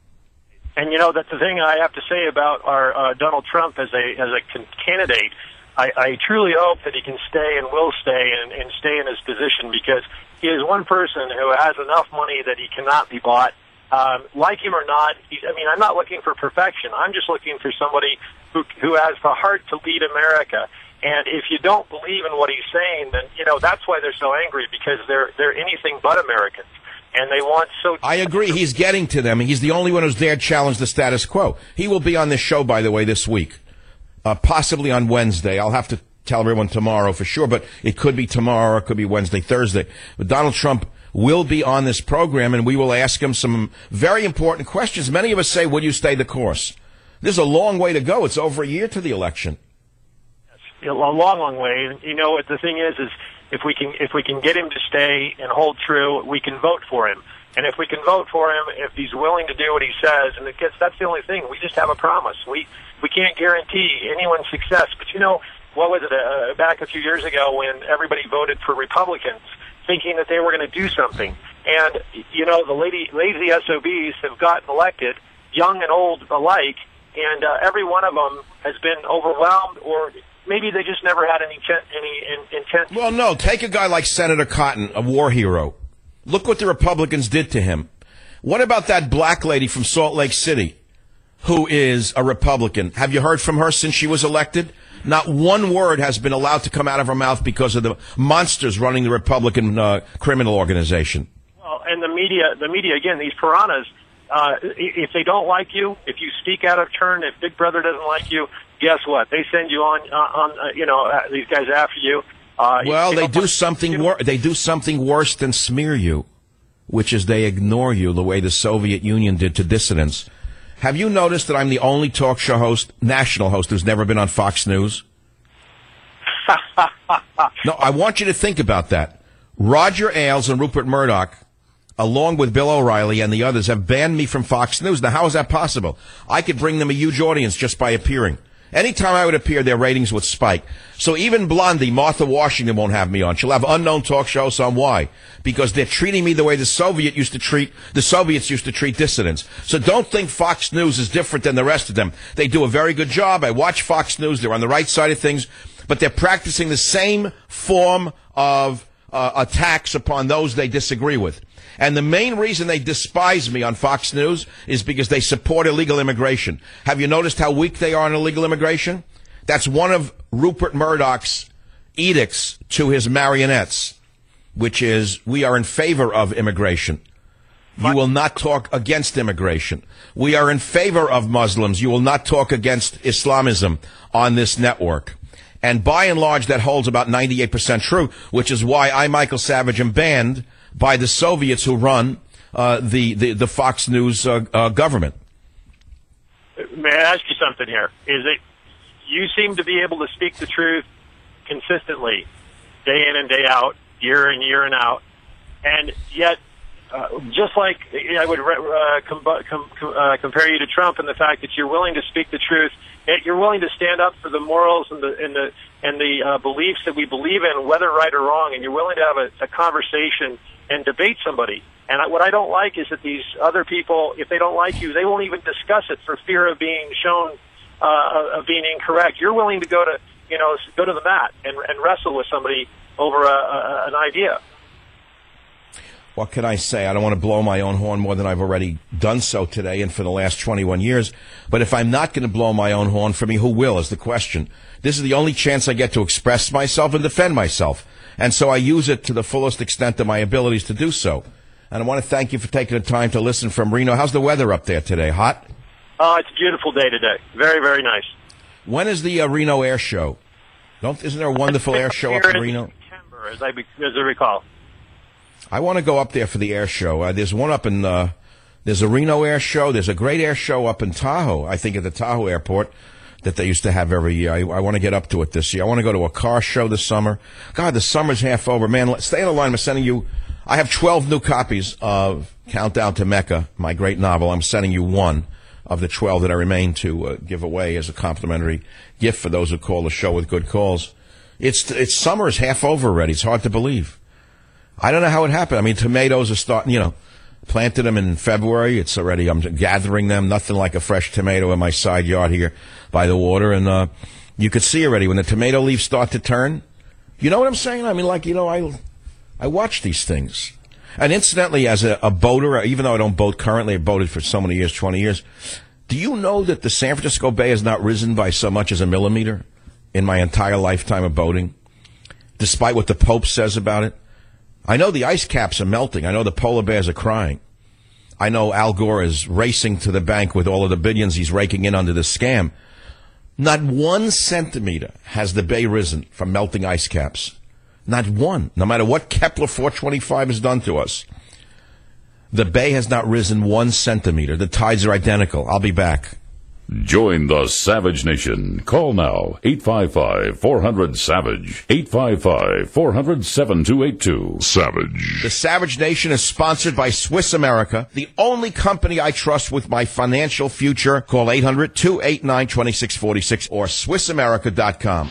And you know, that's the thing I have to say about our Donald Trump as a candidate. I truly hope that he can stay and will stay and stay in his position, because he is one person who has enough money that he cannot be bought. Like him or not, I'm not looking for perfection. I'm just looking for somebody who has the heart to lead America. And if you don't believe in what he's saying, then that's why they're so angry, because they're anything but Americans. And they want so... I agree. He's getting to them. He's the only one who's dared challenge the status quo. He will be on this show, by the way, this week. Possibly on Wednesday. I'll have to tell everyone tomorrow for sure, but it could be tomorrow, it could be Wednesday, Thursday. But Donald Trump will be on this program, and we will ask him some very important questions. Many of us say, will you stay the course? There's a long way to go. It's over a year to the election. A long way. You know what the thing is if we can get him to stay and hold true, we can vote for him. And if we can vote for him, if he's willing to do what he says, and that's the only thing. We just have a promise. We can't guarantee anyone's success. But what was it, back a few years ago when everybody voted for Republicans, thinking that they were going to do something. And, the lazy SOBs have gotten elected, young and old alike, and every one of them has been overwhelmed, or maybe they just never had any intent. Well, no. Take a guy like Senator Cotton, a war hero. Look what the Republicans did to him. What about that black lady from Salt Lake City who is a Republican? Have you heard from her since she was elected? Not one word has been allowed to come out of her mouth because of the monsters running the Republican criminal organization. Well, and the media again, these piranhas, if they don't like you, if you speak out of turn, if Big Brother doesn't like you, guess what? They send you on these guys after you. They do something they do something worse than smear you, which is they ignore you the way the Soviet Union did to dissidents. Have you noticed that I'm the only talk show host, national host, who's never been on Fox News? No, I want you to think about that. Roger Ailes and Rupert Murdoch, along with Bill O'Reilly and the others, have banned me from Fox News. Now, how is that possible? I could bring them a huge audience just by appearing. Anytime I would appear, their ratings would spike. So even Blondie, Martha Washington, won't have me on. She'll have unknown talk shows on. Why? Because they're treating me the way the Soviets used to treat dissidents. So don't think Fox News is different than the rest of them. They do a very good job. I watch Fox News. They're on the right side of things. But they're practicing the same form of attacks upon those they disagree with. And the main reason they despise me on Fox News is because they support illegal immigration. Have you noticed how weak they are on illegal immigration? That's one of Rupert Murdoch's edicts to his marionettes, which is, we are in favor of immigration. You will not talk against immigration. We are in favor of Muslims. You will not talk against Islamism on this network. And by and large, that holds about 98% true, which is why I, Michael Savage, am banned by the Soviets who run the Fox News government. May I ask you something here? Is it you seem to be able to speak the truth consistently, day in and day out, year in, year and out, and yet, just like I would compare you to Trump in the fact that you're willing to speak the truth, yet you're willing to stand up for the morals and the beliefs that we believe in, whether right or wrong, and you're willing to have a conversation and debate somebody. And what I don't like is that these other people, if they don't like you, they won't even discuss it for fear of being shown of being incorrect. You're willing to go to the mat and wrestle with somebody over an idea. What can I say? I don't want to blow my own horn more than I've already done so today and for the last 21 years. But if I'm not going to blow my own horn for me, who will is the question. This is the only chance I get to express myself and defend myself. And so I use it to the fullest extent of my abilities to do so. And I want to thank you for taking the time to listen from Reno. How's the weather up there today? Hot? It's a beautiful day today. Very, very nice. When is the Reno Air Show? Isn't there a wonderful air show up in Reno? September, as I recall. I want to go up there for the air show. There's one up in, there's a Reno air show. There's a great air show up in Tahoe, I think at the Tahoe airport, that they used to have every year. I want to get up to it this year. I want to go to a car show this summer. God, the summer's half over. Man, stay on the line. I'm sending you, I have 12 new copies of Countdown to Mecca, my great novel. I'm sending you one of the 12 that I remain to give away as a complimentary gift for those who call the show with good calls. It's summer is half over already. It's hard to believe. I don't know how it happened. I mean, tomatoes are starting, planted them in February. It's already, I'm gathering them. Nothing like a fresh tomato in my side yard here by the water. And you could see already when the tomato leaves start to turn. You know what I'm saying? I mean, I watch these things. And incidentally, as a boater, even though I don't boat currently, I boated for so many years, 20 years. Do you know that the San Francisco Bay has not risen by so much as a millimeter in my entire lifetime of boating, despite what the Pope says about it? I know the ice caps are melting. I know the polar bears are crying. I know Al Gore is racing to the bank with all of the billions he's raking in under this scam. Not 1 centimeter has the bay risen from melting ice caps. Not one. No matter what Kepler 425 has done to us. The bay has not risen 1 centimeter. The tides are identical. I'll be back. Join the Savage Nation. Call now, 855-400-SAVAGE, 855-400-7282. Savage. The Savage Nation is sponsored by Swiss America, the only company I trust with my financial future. Call 800-289-2646 or SwissAmerica.com.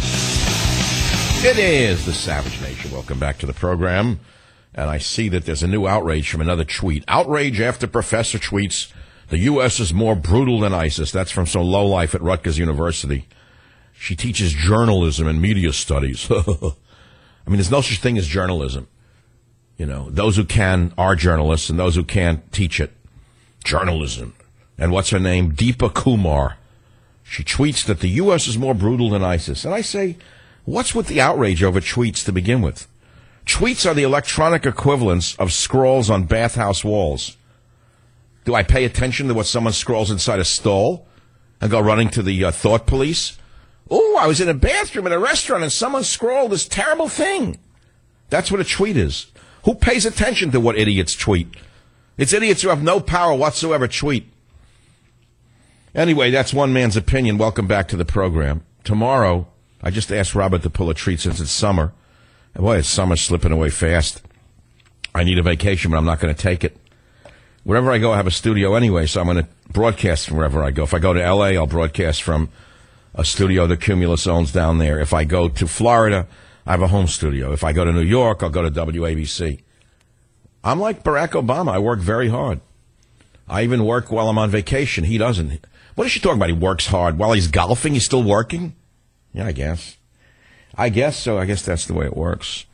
It is the Savage Nation. Welcome back to the program. And I see that there's a new outrage from another tweet. Outrage after professor tweets, the U.S. is more brutal than ISIS. That's from some lowlife at Rutgers University. She teaches journalism and media studies. I mean, there's no such thing as journalism. Those who can are journalists, and those who can't teach it. Journalism. And what's her name? Deepa Kumar. She tweets that the U.S. is more brutal than ISIS. And I say, what's with the outrage over tweets to begin with? Tweets are the electronic equivalents of scrawls on bathhouse walls. Do I pay attention to what someone scrawls inside a stall and go running to the thought police? Oh, I was in a bathroom in a restaurant and someone scrawled this terrible thing. That's what a tweet is. Who pays attention to what idiots tweet? It's idiots who have no power whatsoever tweet. Anyway, that's one man's opinion. Welcome back to the program. Tomorrow, I just asked Robert to pull a treat since it's summer. And boy, it's summer slipping away fast. I need a vacation, but I'm not going to take it. Wherever I go, I have a studio anyway, so I'm going to broadcast from wherever I go. If I go to L.A., I'll broadcast from a studio that Cumulus owns down there. If I go to Florida, I have a home studio. If I go to New York, I'll go to WABC. I'm like Barack Obama. I work very hard. I even work while I'm on vacation. He doesn't. What is she talking about? He works hard. While he's golfing, he's still working? Yeah, I guess. I guess so. I guess that's the way it works.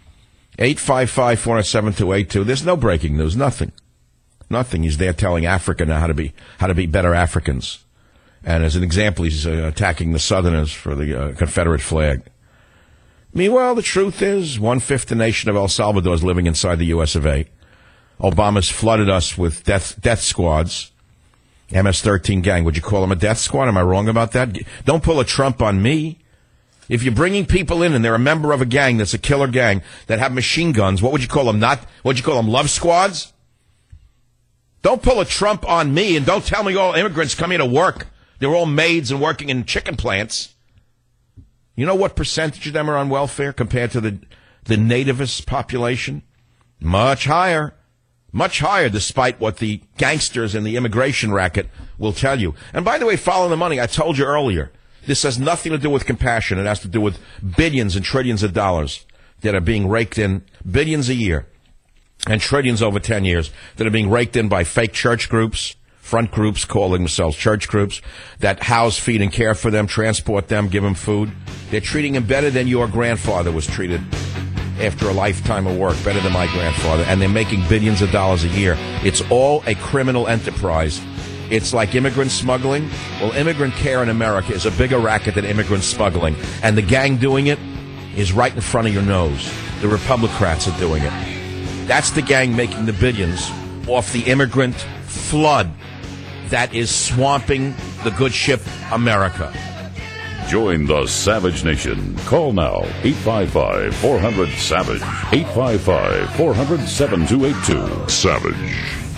855-407-282. There's no breaking news. Nothing. Nothing. He's there telling Africa now how to be better Africans. And as an example, he's attacking the Southerners for the Confederate flag. Meanwhile, the truth is, 1/5 the nation of El Salvador is living inside the U.S. of A. Obama's flooded us with death squads. MS-13 gang. Would you call them a death squad? Am I wrong about that? Don't pull a Trump on me. If you're bringing people in and they're a member of a gang that's a killer gang that have machine guns, what would you call them? What would you call them? Love squads? Don't pull a Trump on me, and don't tell me all immigrants come here to work. They're all maids and working in chicken plants. You know what percentage of them are on welfare compared to the nativist population? Much higher. Much higher, despite what the gangsters and the immigration racket will tell you. And by the way, follow the money. I told you earlier, this has nothing to do with compassion. It has to do with billions and trillions of dollars that are being raked in, billions a year, and trillions over 10 years, that are being raked in by fake church groups, front groups calling themselves church groups, that house, feed, and care for them, transport them, give them food. They're treating them better than your grandfather was treated after a lifetime of work, better than my grandfather, and they're making billions of dollars a year. It's all a criminal enterprise. It's like immigrant smuggling. Well, immigrant care in America is a bigger racket than immigrant smuggling, and the gang doing it is right in front of your nose. The Republicrats are doing it. That's the gang making the billions off the immigrant flood that is swamping the good ship America. Join the Savage Nation. Call now, 855-400-SAVAGE, 855-400-7282. Savage.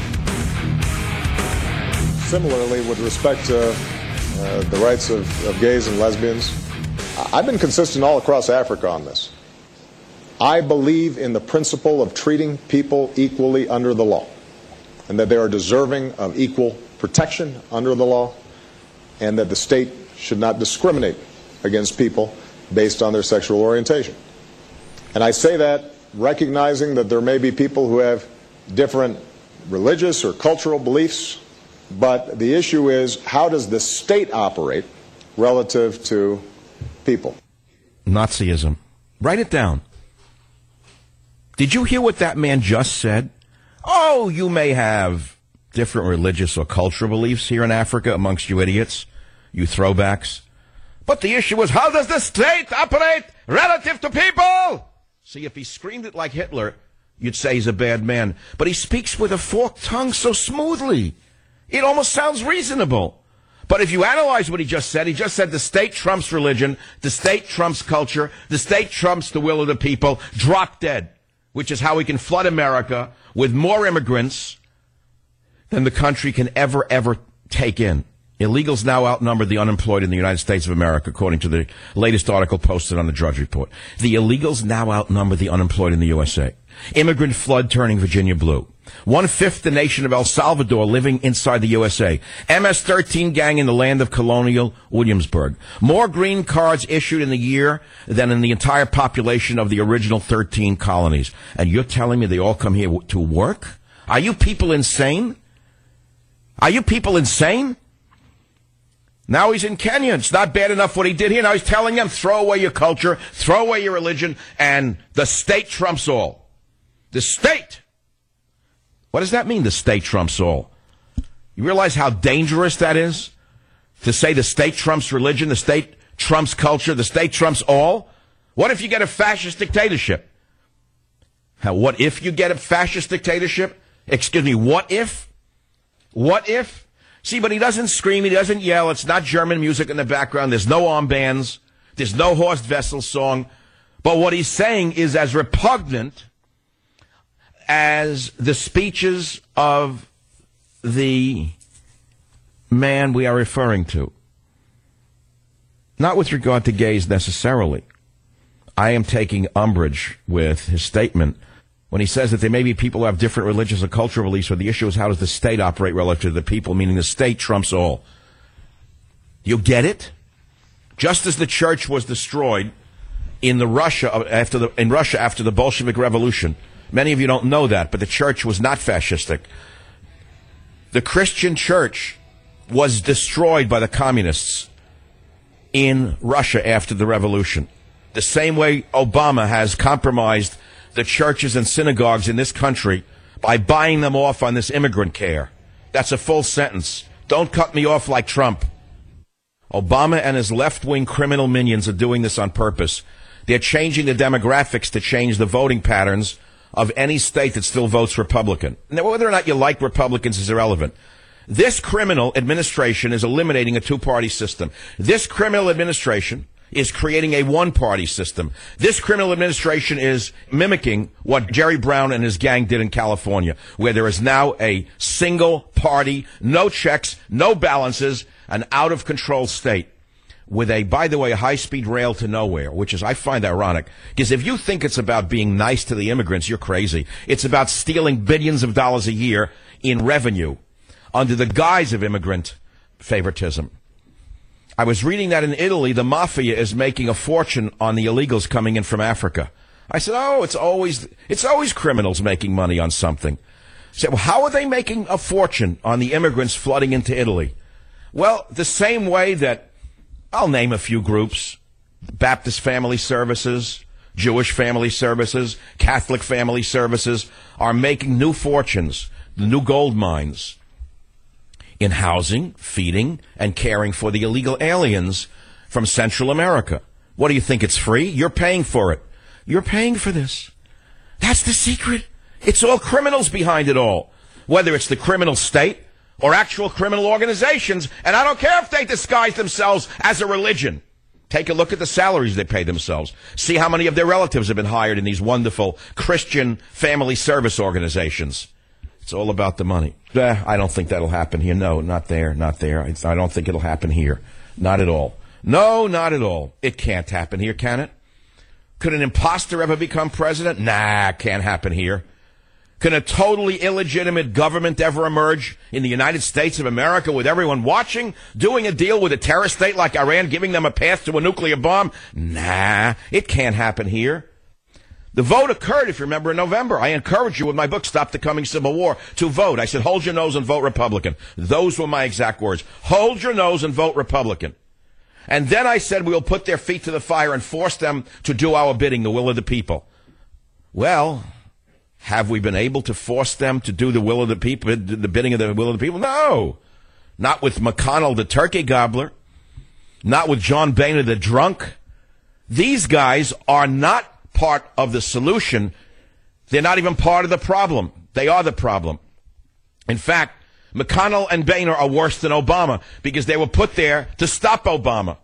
Similarly, with respect to the rights of gays and lesbians, I've been consistent all across Africa on this. I believe in the principle of treating people equally under the law, and that they are deserving of equal protection under the law, and that the state should not discriminate against people based on their sexual orientation. And I say that recognizing that there may be people who have different religious or cultural beliefs, but the issue is, how does the state operate relative to people? Nazism. Write it down. Did you hear what that man just said? Oh, you may have different religious or cultural beliefs here in Africa amongst you idiots, you throwbacks. But the issue is, how does the state operate relative to people? See, if he screamed it like Hitler, you'd say he's a bad man. But he speaks with a forked tongue so smoothly. It almost sounds reasonable. But if you analyze what he just said the state trumps religion, the state trumps culture, the state trumps the will of the people, drop dead, which is how we can flood America with more immigrants than the country can ever take in. Illegals now outnumber the unemployed in the United States of America, according to the latest article posted on the Drudge Report. The illegals now outnumber the unemployed in the USA. Immigrant flood turning Virginia blue. 1/5 the nation of El Salvador living inside the USA. MS-13 gang in the land of colonial Williamsburg. More green cards issued in the year than in the entire population of the original 13 colonies. And you're telling me they all come here to work? Are you people insane? Are you people insane? Now he's in Kenya. It's not bad enough what he did here. Now he's telling them, throw away your culture, throw away your religion, and the state trumps all. The state. What does that mean, the state trumps all? You realize how dangerous that is? To say the state trumps religion, the state trumps culture, the state trumps all? What if you get a fascist dictatorship? What if you get a fascist dictatorship? Excuse me, what if? What if? See, but he doesn't scream, he doesn't yell, it's not German music in the background, there's no armbands, there's no Horst Wessel song. But what he's saying is as repugnant as the speeches of the man we are referring to. not with regard to gays necessarily. I am taking umbrage with his statement when he says that there may be people who have different religious or cultural beliefs, but the issue is how does the state operate relative to the people, meaning the state trumps all. You get it? Just as the church was destroyed in Russia after the Bolshevik Revolution. Many of you don't know that, but the church was not fascistic. The Christian church was destroyed by the communists in Russia after the revolution. The same way Obama has compromised the churches and synagogues in this country by buying them off on this immigrant care. That's a full sentence. Don't cut me off like Trump. Obama and his left-wing criminal minions are doing this on purpose. They're changing the demographics to change the voting patterns of any state that still votes Republican. Now, whether or not you like Republicans is irrelevant. This criminal administration is eliminating a two-party system. This criminal administration is creating a one-party system. This criminal administration is mimicking what Jerry Brown and his gang did in California, where there is now a single party, no checks, no balances, an out-of-control state with a, by the way, a high-speed rail to nowhere, which is, I find ironic, because if you think it's about being nice to the immigrants, you're crazy. It's about stealing billions of dollars a year in revenue under the guise of immigrant favoritism. I was reading that in Italy, the mafia is making a fortune on the illegals coming in from Africa. I said, oh, it's always criminals making money on something. I said, well, how are they making a fortune on the immigrants flooding into Italy? Well, the same way that, I'll name a few groups, Baptist Family Services, Jewish Family Services, Catholic Family Services are making new fortunes, the new gold mines, in housing, feeding, and caring for the illegal aliens from Central America. What do you think? It's free? You're paying for it. You're paying for this. That's the secret. It's all criminals behind it all, whether it's the criminal state or actual criminal organizations, and I don't care if they disguise themselves as a religion. Take a look at the salaries they pay themselves. See how many of their relatives have been hired in these wonderful Christian family service organizations. It's all about the money. I don't think that'll happen here. No, not there, not there. I don't think it'll happen here. Not at all. No, not at all. It can't happen here, can it? Could an imposter ever become president? Nah, can't happen here. Can a totally illegitimate government ever emerge in the United States of America with everyone watching, doing a deal with a terrorist state like Iran, giving them a path to a nuclear bomb? Nah, it can't happen here. The vote occurred, if you remember, in November. I encouraged you with my book, Stop the Coming Civil War, to vote. I said, hold your nose and vote Republican. Those were my exact words. Hold your nose and vote Republican. And then I said, we'll put their feet to the fire and force them to do our bidding, the will of the people. Well, have we been able to force them to do the will of the people, the bidding of the will of the people? No. Not with McConnell, the turkey gobbler. Not with John Boehner, the drunk. These guys are not part of the solution. They're not even part of the problem. They are the problem. In fact, McConnell and Boehner are worse than Obama because they were put there to stop Obama.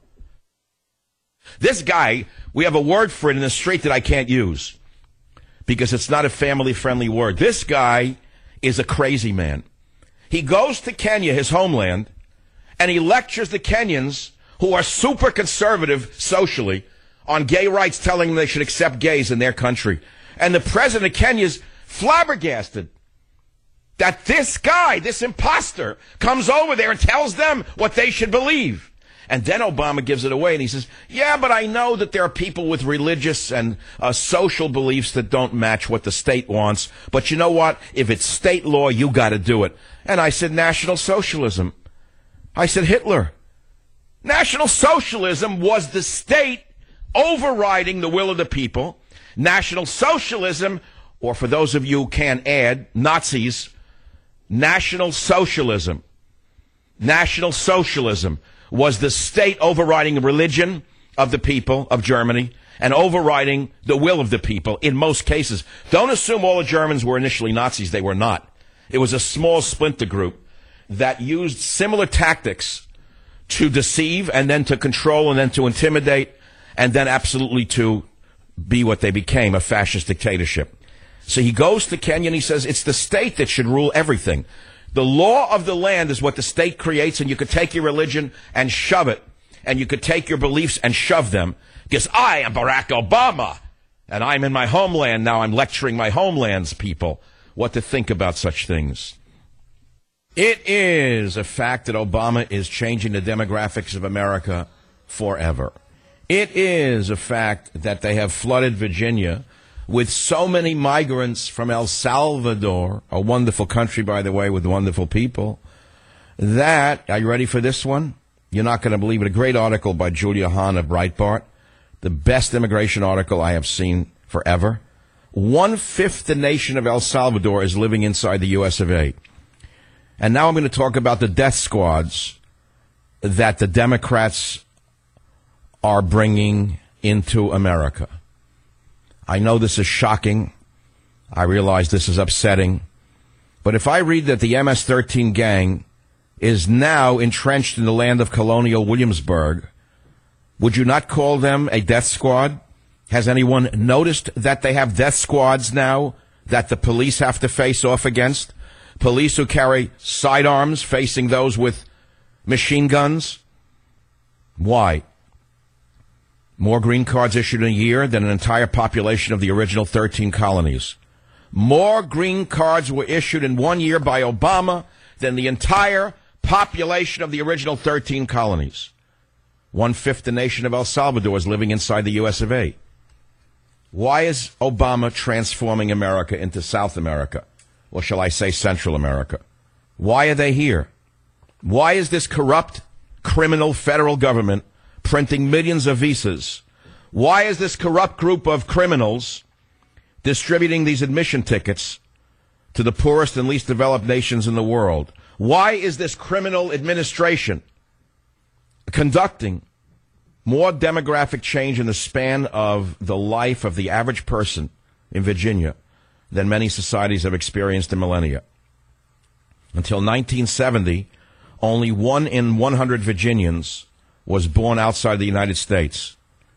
This guy, we have a word for it in the street that I can't use because it's not a family-friendly word. This guy is a crazy man. He goes to Kenya, his homeland, and he lectures the Kenyans who are super conservative socially on gay rights, telling them they should accept gays in their country. And the president of Kenya is flabbergasted that this guy, this imposter, comes over there and tells them what they should believe. And then Obama gives it away, and he says, yeah, but I know that there are people with religious and social beliefs that don't match what the state wants. But you know what? If it's state law, you got to do it. And I said, National Socialism. I said, Hitler. National Socialism was the state overriding the will of the people. National Socialism, or for those of you who can't add, Nazis, National Socialism. National Socialism was the state overriding the religion of the people of Germany and overriding the will of the people in most cases. Don't assume all the Germans were initially Nazis. They were not. It was a small splinter group that used similar tactics to deceive and then to control and then to intimidate and then absolutely to be what they became, a fascist dictatorship. So he goes to Kenya and he says, it's the state that should rule everything. The law of the land is what the state creates, and you could take your religion and shove it and you could take your beliefs and shove them, because I am Barack Obama, and I'm in my homeland now. I'm lecturing my homeland's people what to think about such things. It is a fact that Obama is changing the demographics of America forever. It is a fact that they have flooded Virginia with so many migrants from El Salvador, a wonderful country, by the way, with wonderful people, that, are you ready for this one? You're not going to believe it. A great article by Julia Hahn of Breitbart, the best immigration article I have seen forever. 1/5 the nation of El Salvador is living inside the U.S. of A. And now I'm going to talk about the death squads that the Democrats are bringing into America. I know this is shocking. I realize this is upsetting. But if I read that the MS-13 gang is now entrenched in the land of colonial Williamsburg, would you not call them a death squad? Has anyone noticed that they have death squads now that the police have to face off against? Police who carry sidearms facing those with machine guns? Why? More green cards issued in a year than an entire population of the original 13 colonies. More green cards were issued in 1 year by Obama than the entire population of the original 13 colonies. 1/5 the nation of El Salvador is living inside the U.S. of A. Why is Obama transforming America into South America? Or shall I say Central America? Why are they here? Why is this corrupt, criminal federal government printing millions of visas? Why is this corrupt group of criminals distributing these admission tickets to the poorest and least developed nations in the world? Why is this criminal administration conducting more demographic change in the span of the life of the average person in Virginia than many societies have experienced in millennia? Until 1970, only 1 in 100 Virginians was born outside the United States.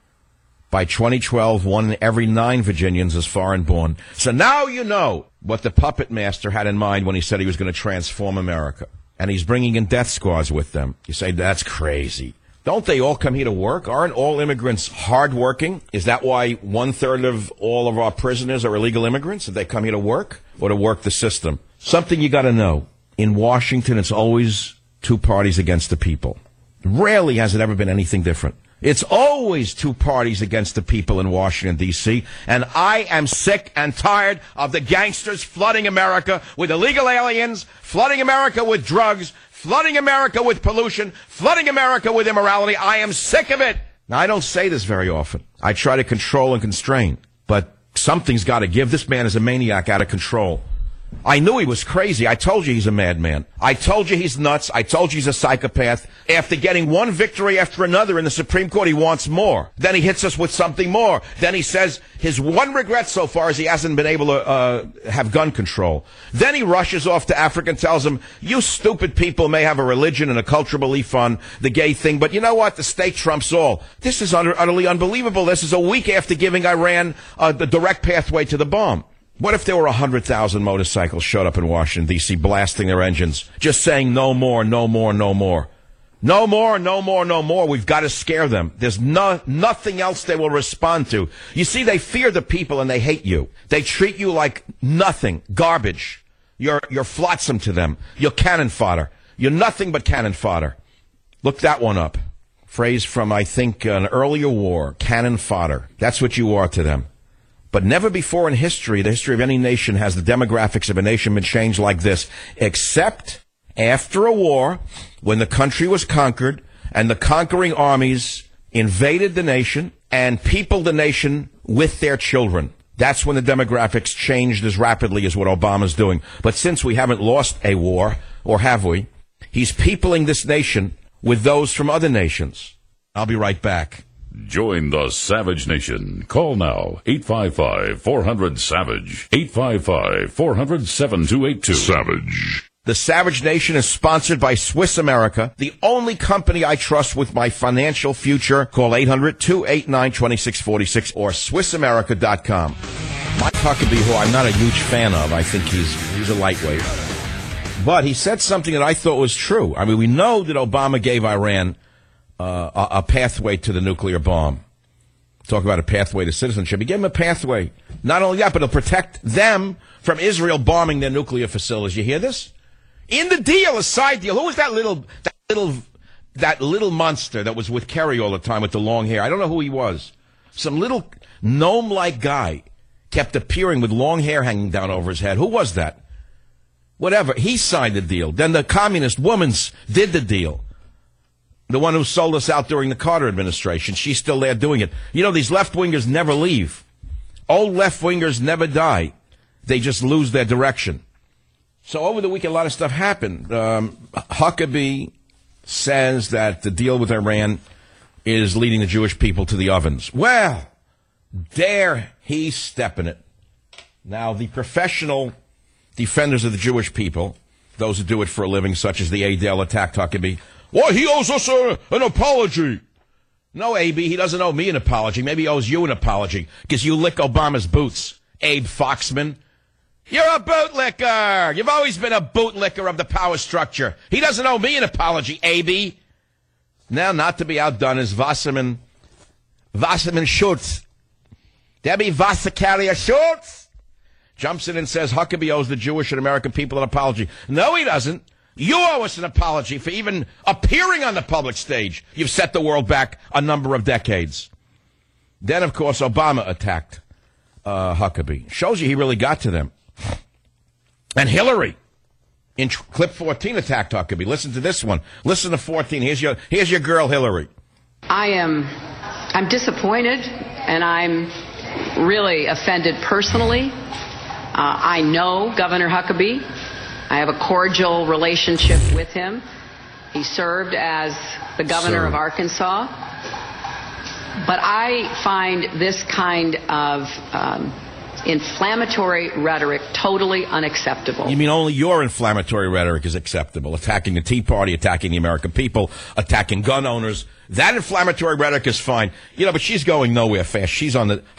By 2012, 1 in every 9 Virginians is foreign born. So now you know what the puppet master had in mind when he said he was going to transform America. And he's bringing in death squads with them. You say, that's crazy. Don't they all come here to work? Aren't all immigrants hardworking? Is that why 1/3 of all of our prisoners are illegal immigrants? Did they come here to work or to work the system? Something you got to know. In Washington, it's always two parties against the people. Rarely has it ever been anything different. It's always two parties against the people in Washington, D.C., and I am sick and tired of the gangsters flooding America with illegal aliens, flooding America with drugs, flooding America with pollution, flooding America with immorality. I am sick of it. Now, I don't say this very often. I try to control and constrain, but something's got to give. This man is a maniac out of control. I knew he was crazy. I told you he's a madman. I told you he's nuts. I told you he's a psychopath. After getting one victory after another in the Supreme Court, he wants more. Then he hits us with something more. Then he says his one regret so far is he hasn't been able to have gun control. Then he rushes off to Africa and tells them, you stupid people may have a religion and a cultural belief on the gay thing, but you know what? The state trumps all. This is utterly unbelievable. This is a week after giving Iran the direct pathway to the bomb. What if there were 100,000 motorcycles showed up in Washington, D.C., blasting their engines, just saying no more, no more, no more. No more, no more, no more. We've got to scare them. There's nothing else they will respond to. You see, they fear the people and they hate you. They treat you like nothing, garbage. You're flotsam to them. You're cannon fodder. You're nothing but cannon fodder. Look that one up. Phrase from, I think, an earlier war, cannon fodder. That's what you are to them. But never before in history, the history of any nation, has the demographics of a nation been changed like this, except after a war when the country was conquered and the conquering armies invaded the nation and peopled the nation with their children. That's when the demographics changed as rapidly as what Obama's doing. But since we haven't lost a war, or have we, he's peopling this nation with those from other nations. I'll be right back. Join the Savage Nation. Call now, 855-400-SAVAGE, 855-400-7282. Savage. The Savage Nation is sponsored by Swiss America, the only company I trust with my financial future. Call 800-289-2646 or SwissAmerica.com. Mike Huckabee, who I'm not a huge fan of, I think he's a lightweight. But he said something that I thought was true. I mean, we know that Obama gave Iran a pathway to the nuclear bomb. Talk about a pathway to citizenship. He gave them a pathway. Not only that, but it'll protect them from Israel bombing their nuclear facilities. You hear this? In the deal, a side deal. Who was that little monster that was with Kerry all the time with the long hair? I don't know who he was. Some little gnome-like guy kept appearing with long hair hanging down over his head. Who was that? Whatever. He signed the deal. Then the communist woman did the deal. The one who sold us out during the Carter administration. She's still there doing it. You know, these left-wingers never leave. Old left-wingers never die. They just lose their direction. So over the week, a lot of stuff happened. Huckabee says that the deal with Iran is leading the Jewish people to the ovens. Well, dare he step in it. Now, the professional defenders of the Jewish people, those who do it for a living, such as the Adel, attacked Huckabee. Well, he owes us an apology. No, AB, he doesn't owe me an apology. Maybe he owes you an apology because you lick Obama's boots, Abe Foxman. You're a bootlicker. You've always been a bootlicker of the power structure. He doesn't owe me an apology, AB. Now, not to be outdone is Wasserman Schultz. Debbie Wassercarrier Schultz jumps in and says Huckabee owes the Jewish and American people an apology. No, he doesn't. You owe us an apology for even appearing on the public stage. You've set the world back a number of decades. Then, of course, Obama attacked Huckabee. Shows you he really got to them. And Hillary, in clip 14, attacked Huckabee. Listen to this one. Listen to 14. Here's your girl, Hillary. I'm disappointed, and I'm really offended personally. I know Governor Huckabee. I have a cordial relationship with him. He served as the governor of Arkansas. But I find this kind of inflammatory rhetoric totally unacceptable. You mean only your inflammatory rhetoric is acceptable? Attacking the Tea Party, attacking the American people, attacking gun owners. That inflammatory rhetoric is fine. You know, but she's going nowhere fast. She's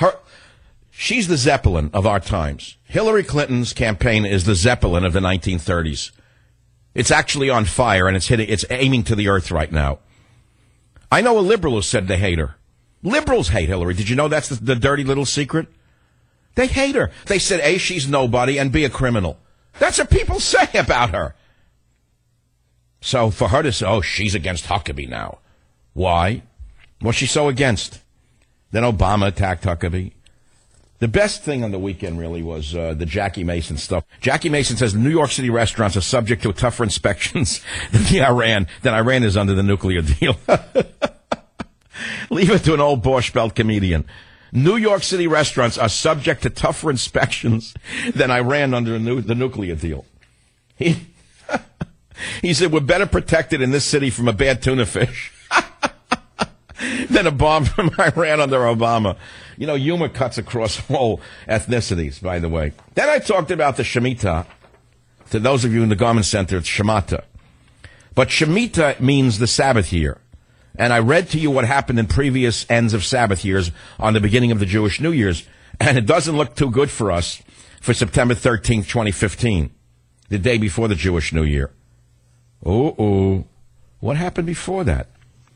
the Zeppelin of our times. Hillary Clinton's campaign is the Zeppelin of the 1930s. It's actually on fire, and it's aiming to the earth right now. I know a liberal who said they hate her. Liberals hate Hillary. Did you know that's the dirty little secret? They hate her. They said, A, she's nobody, and B, a criminal. That's what people say about her. So for her to say, oh, she's against Huckabee now. Why? What's she so against? Then Obama attacked Huckabee. The best thing on the weekend really was the Jackie Mason stuff. Jackie Mason says New York City restaurants are subject to tougher inspections than Iran is under the nuclear deal. Leave it to an old Borscht Belt comedian. New York City restaurants are subject to tougher inspections than Iran under the nuclear deal. He said, we're better protected in this city from a bad tuna fish than a bomb from Iran under Obama. You know, humor cuts across all ethnicities, by the way. Then I talked about the Shemitah. To those of you in the Garment Center, it's Shemitah. But Shemitah means the Sabbath year. And I read to you what happened in previous ends of Sabbath years on the beginning of the Jewish New Year's. And it doesn't look too good for us for September 13th, 2015, the day before the Jewish New Year. What happened before that?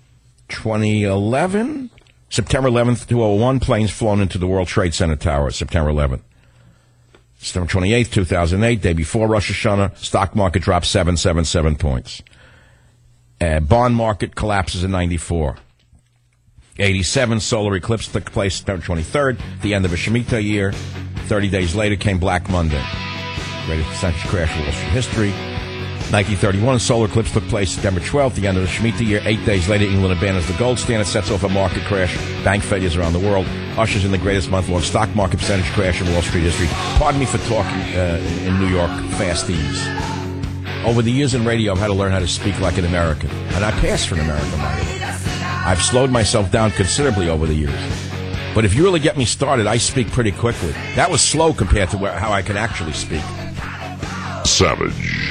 2011? September 11th, 2001, planes flown into the World Trade Center tower, September 11th. September 28th, 2008, day before Rosh Hashanah, stock market dropped 777 points. Bond market collapses in 94. 87, solar eclipse took place September 23rd, the end of a Shemitah year. 30 days later came Black Monday. Greatest percentage crash in Wall Street history. 1931, solar eclipse took place September 12th, the end of the Shemitah year. 8 days later, England abandons the gold standard, sets off a market crash, bank failures around the world, ushers in the greatest month-long stock market percentage crash in Wall Street history. Pardon me for talking in New York fastese. Over the years in radio, I've had to learn how to speak like an American. And I pass for an American, by the way. I've slowed myself down considerably over the years. But if you really get me started, I speak pretty quickly. That was slow compared to how I can actually speak. Savage.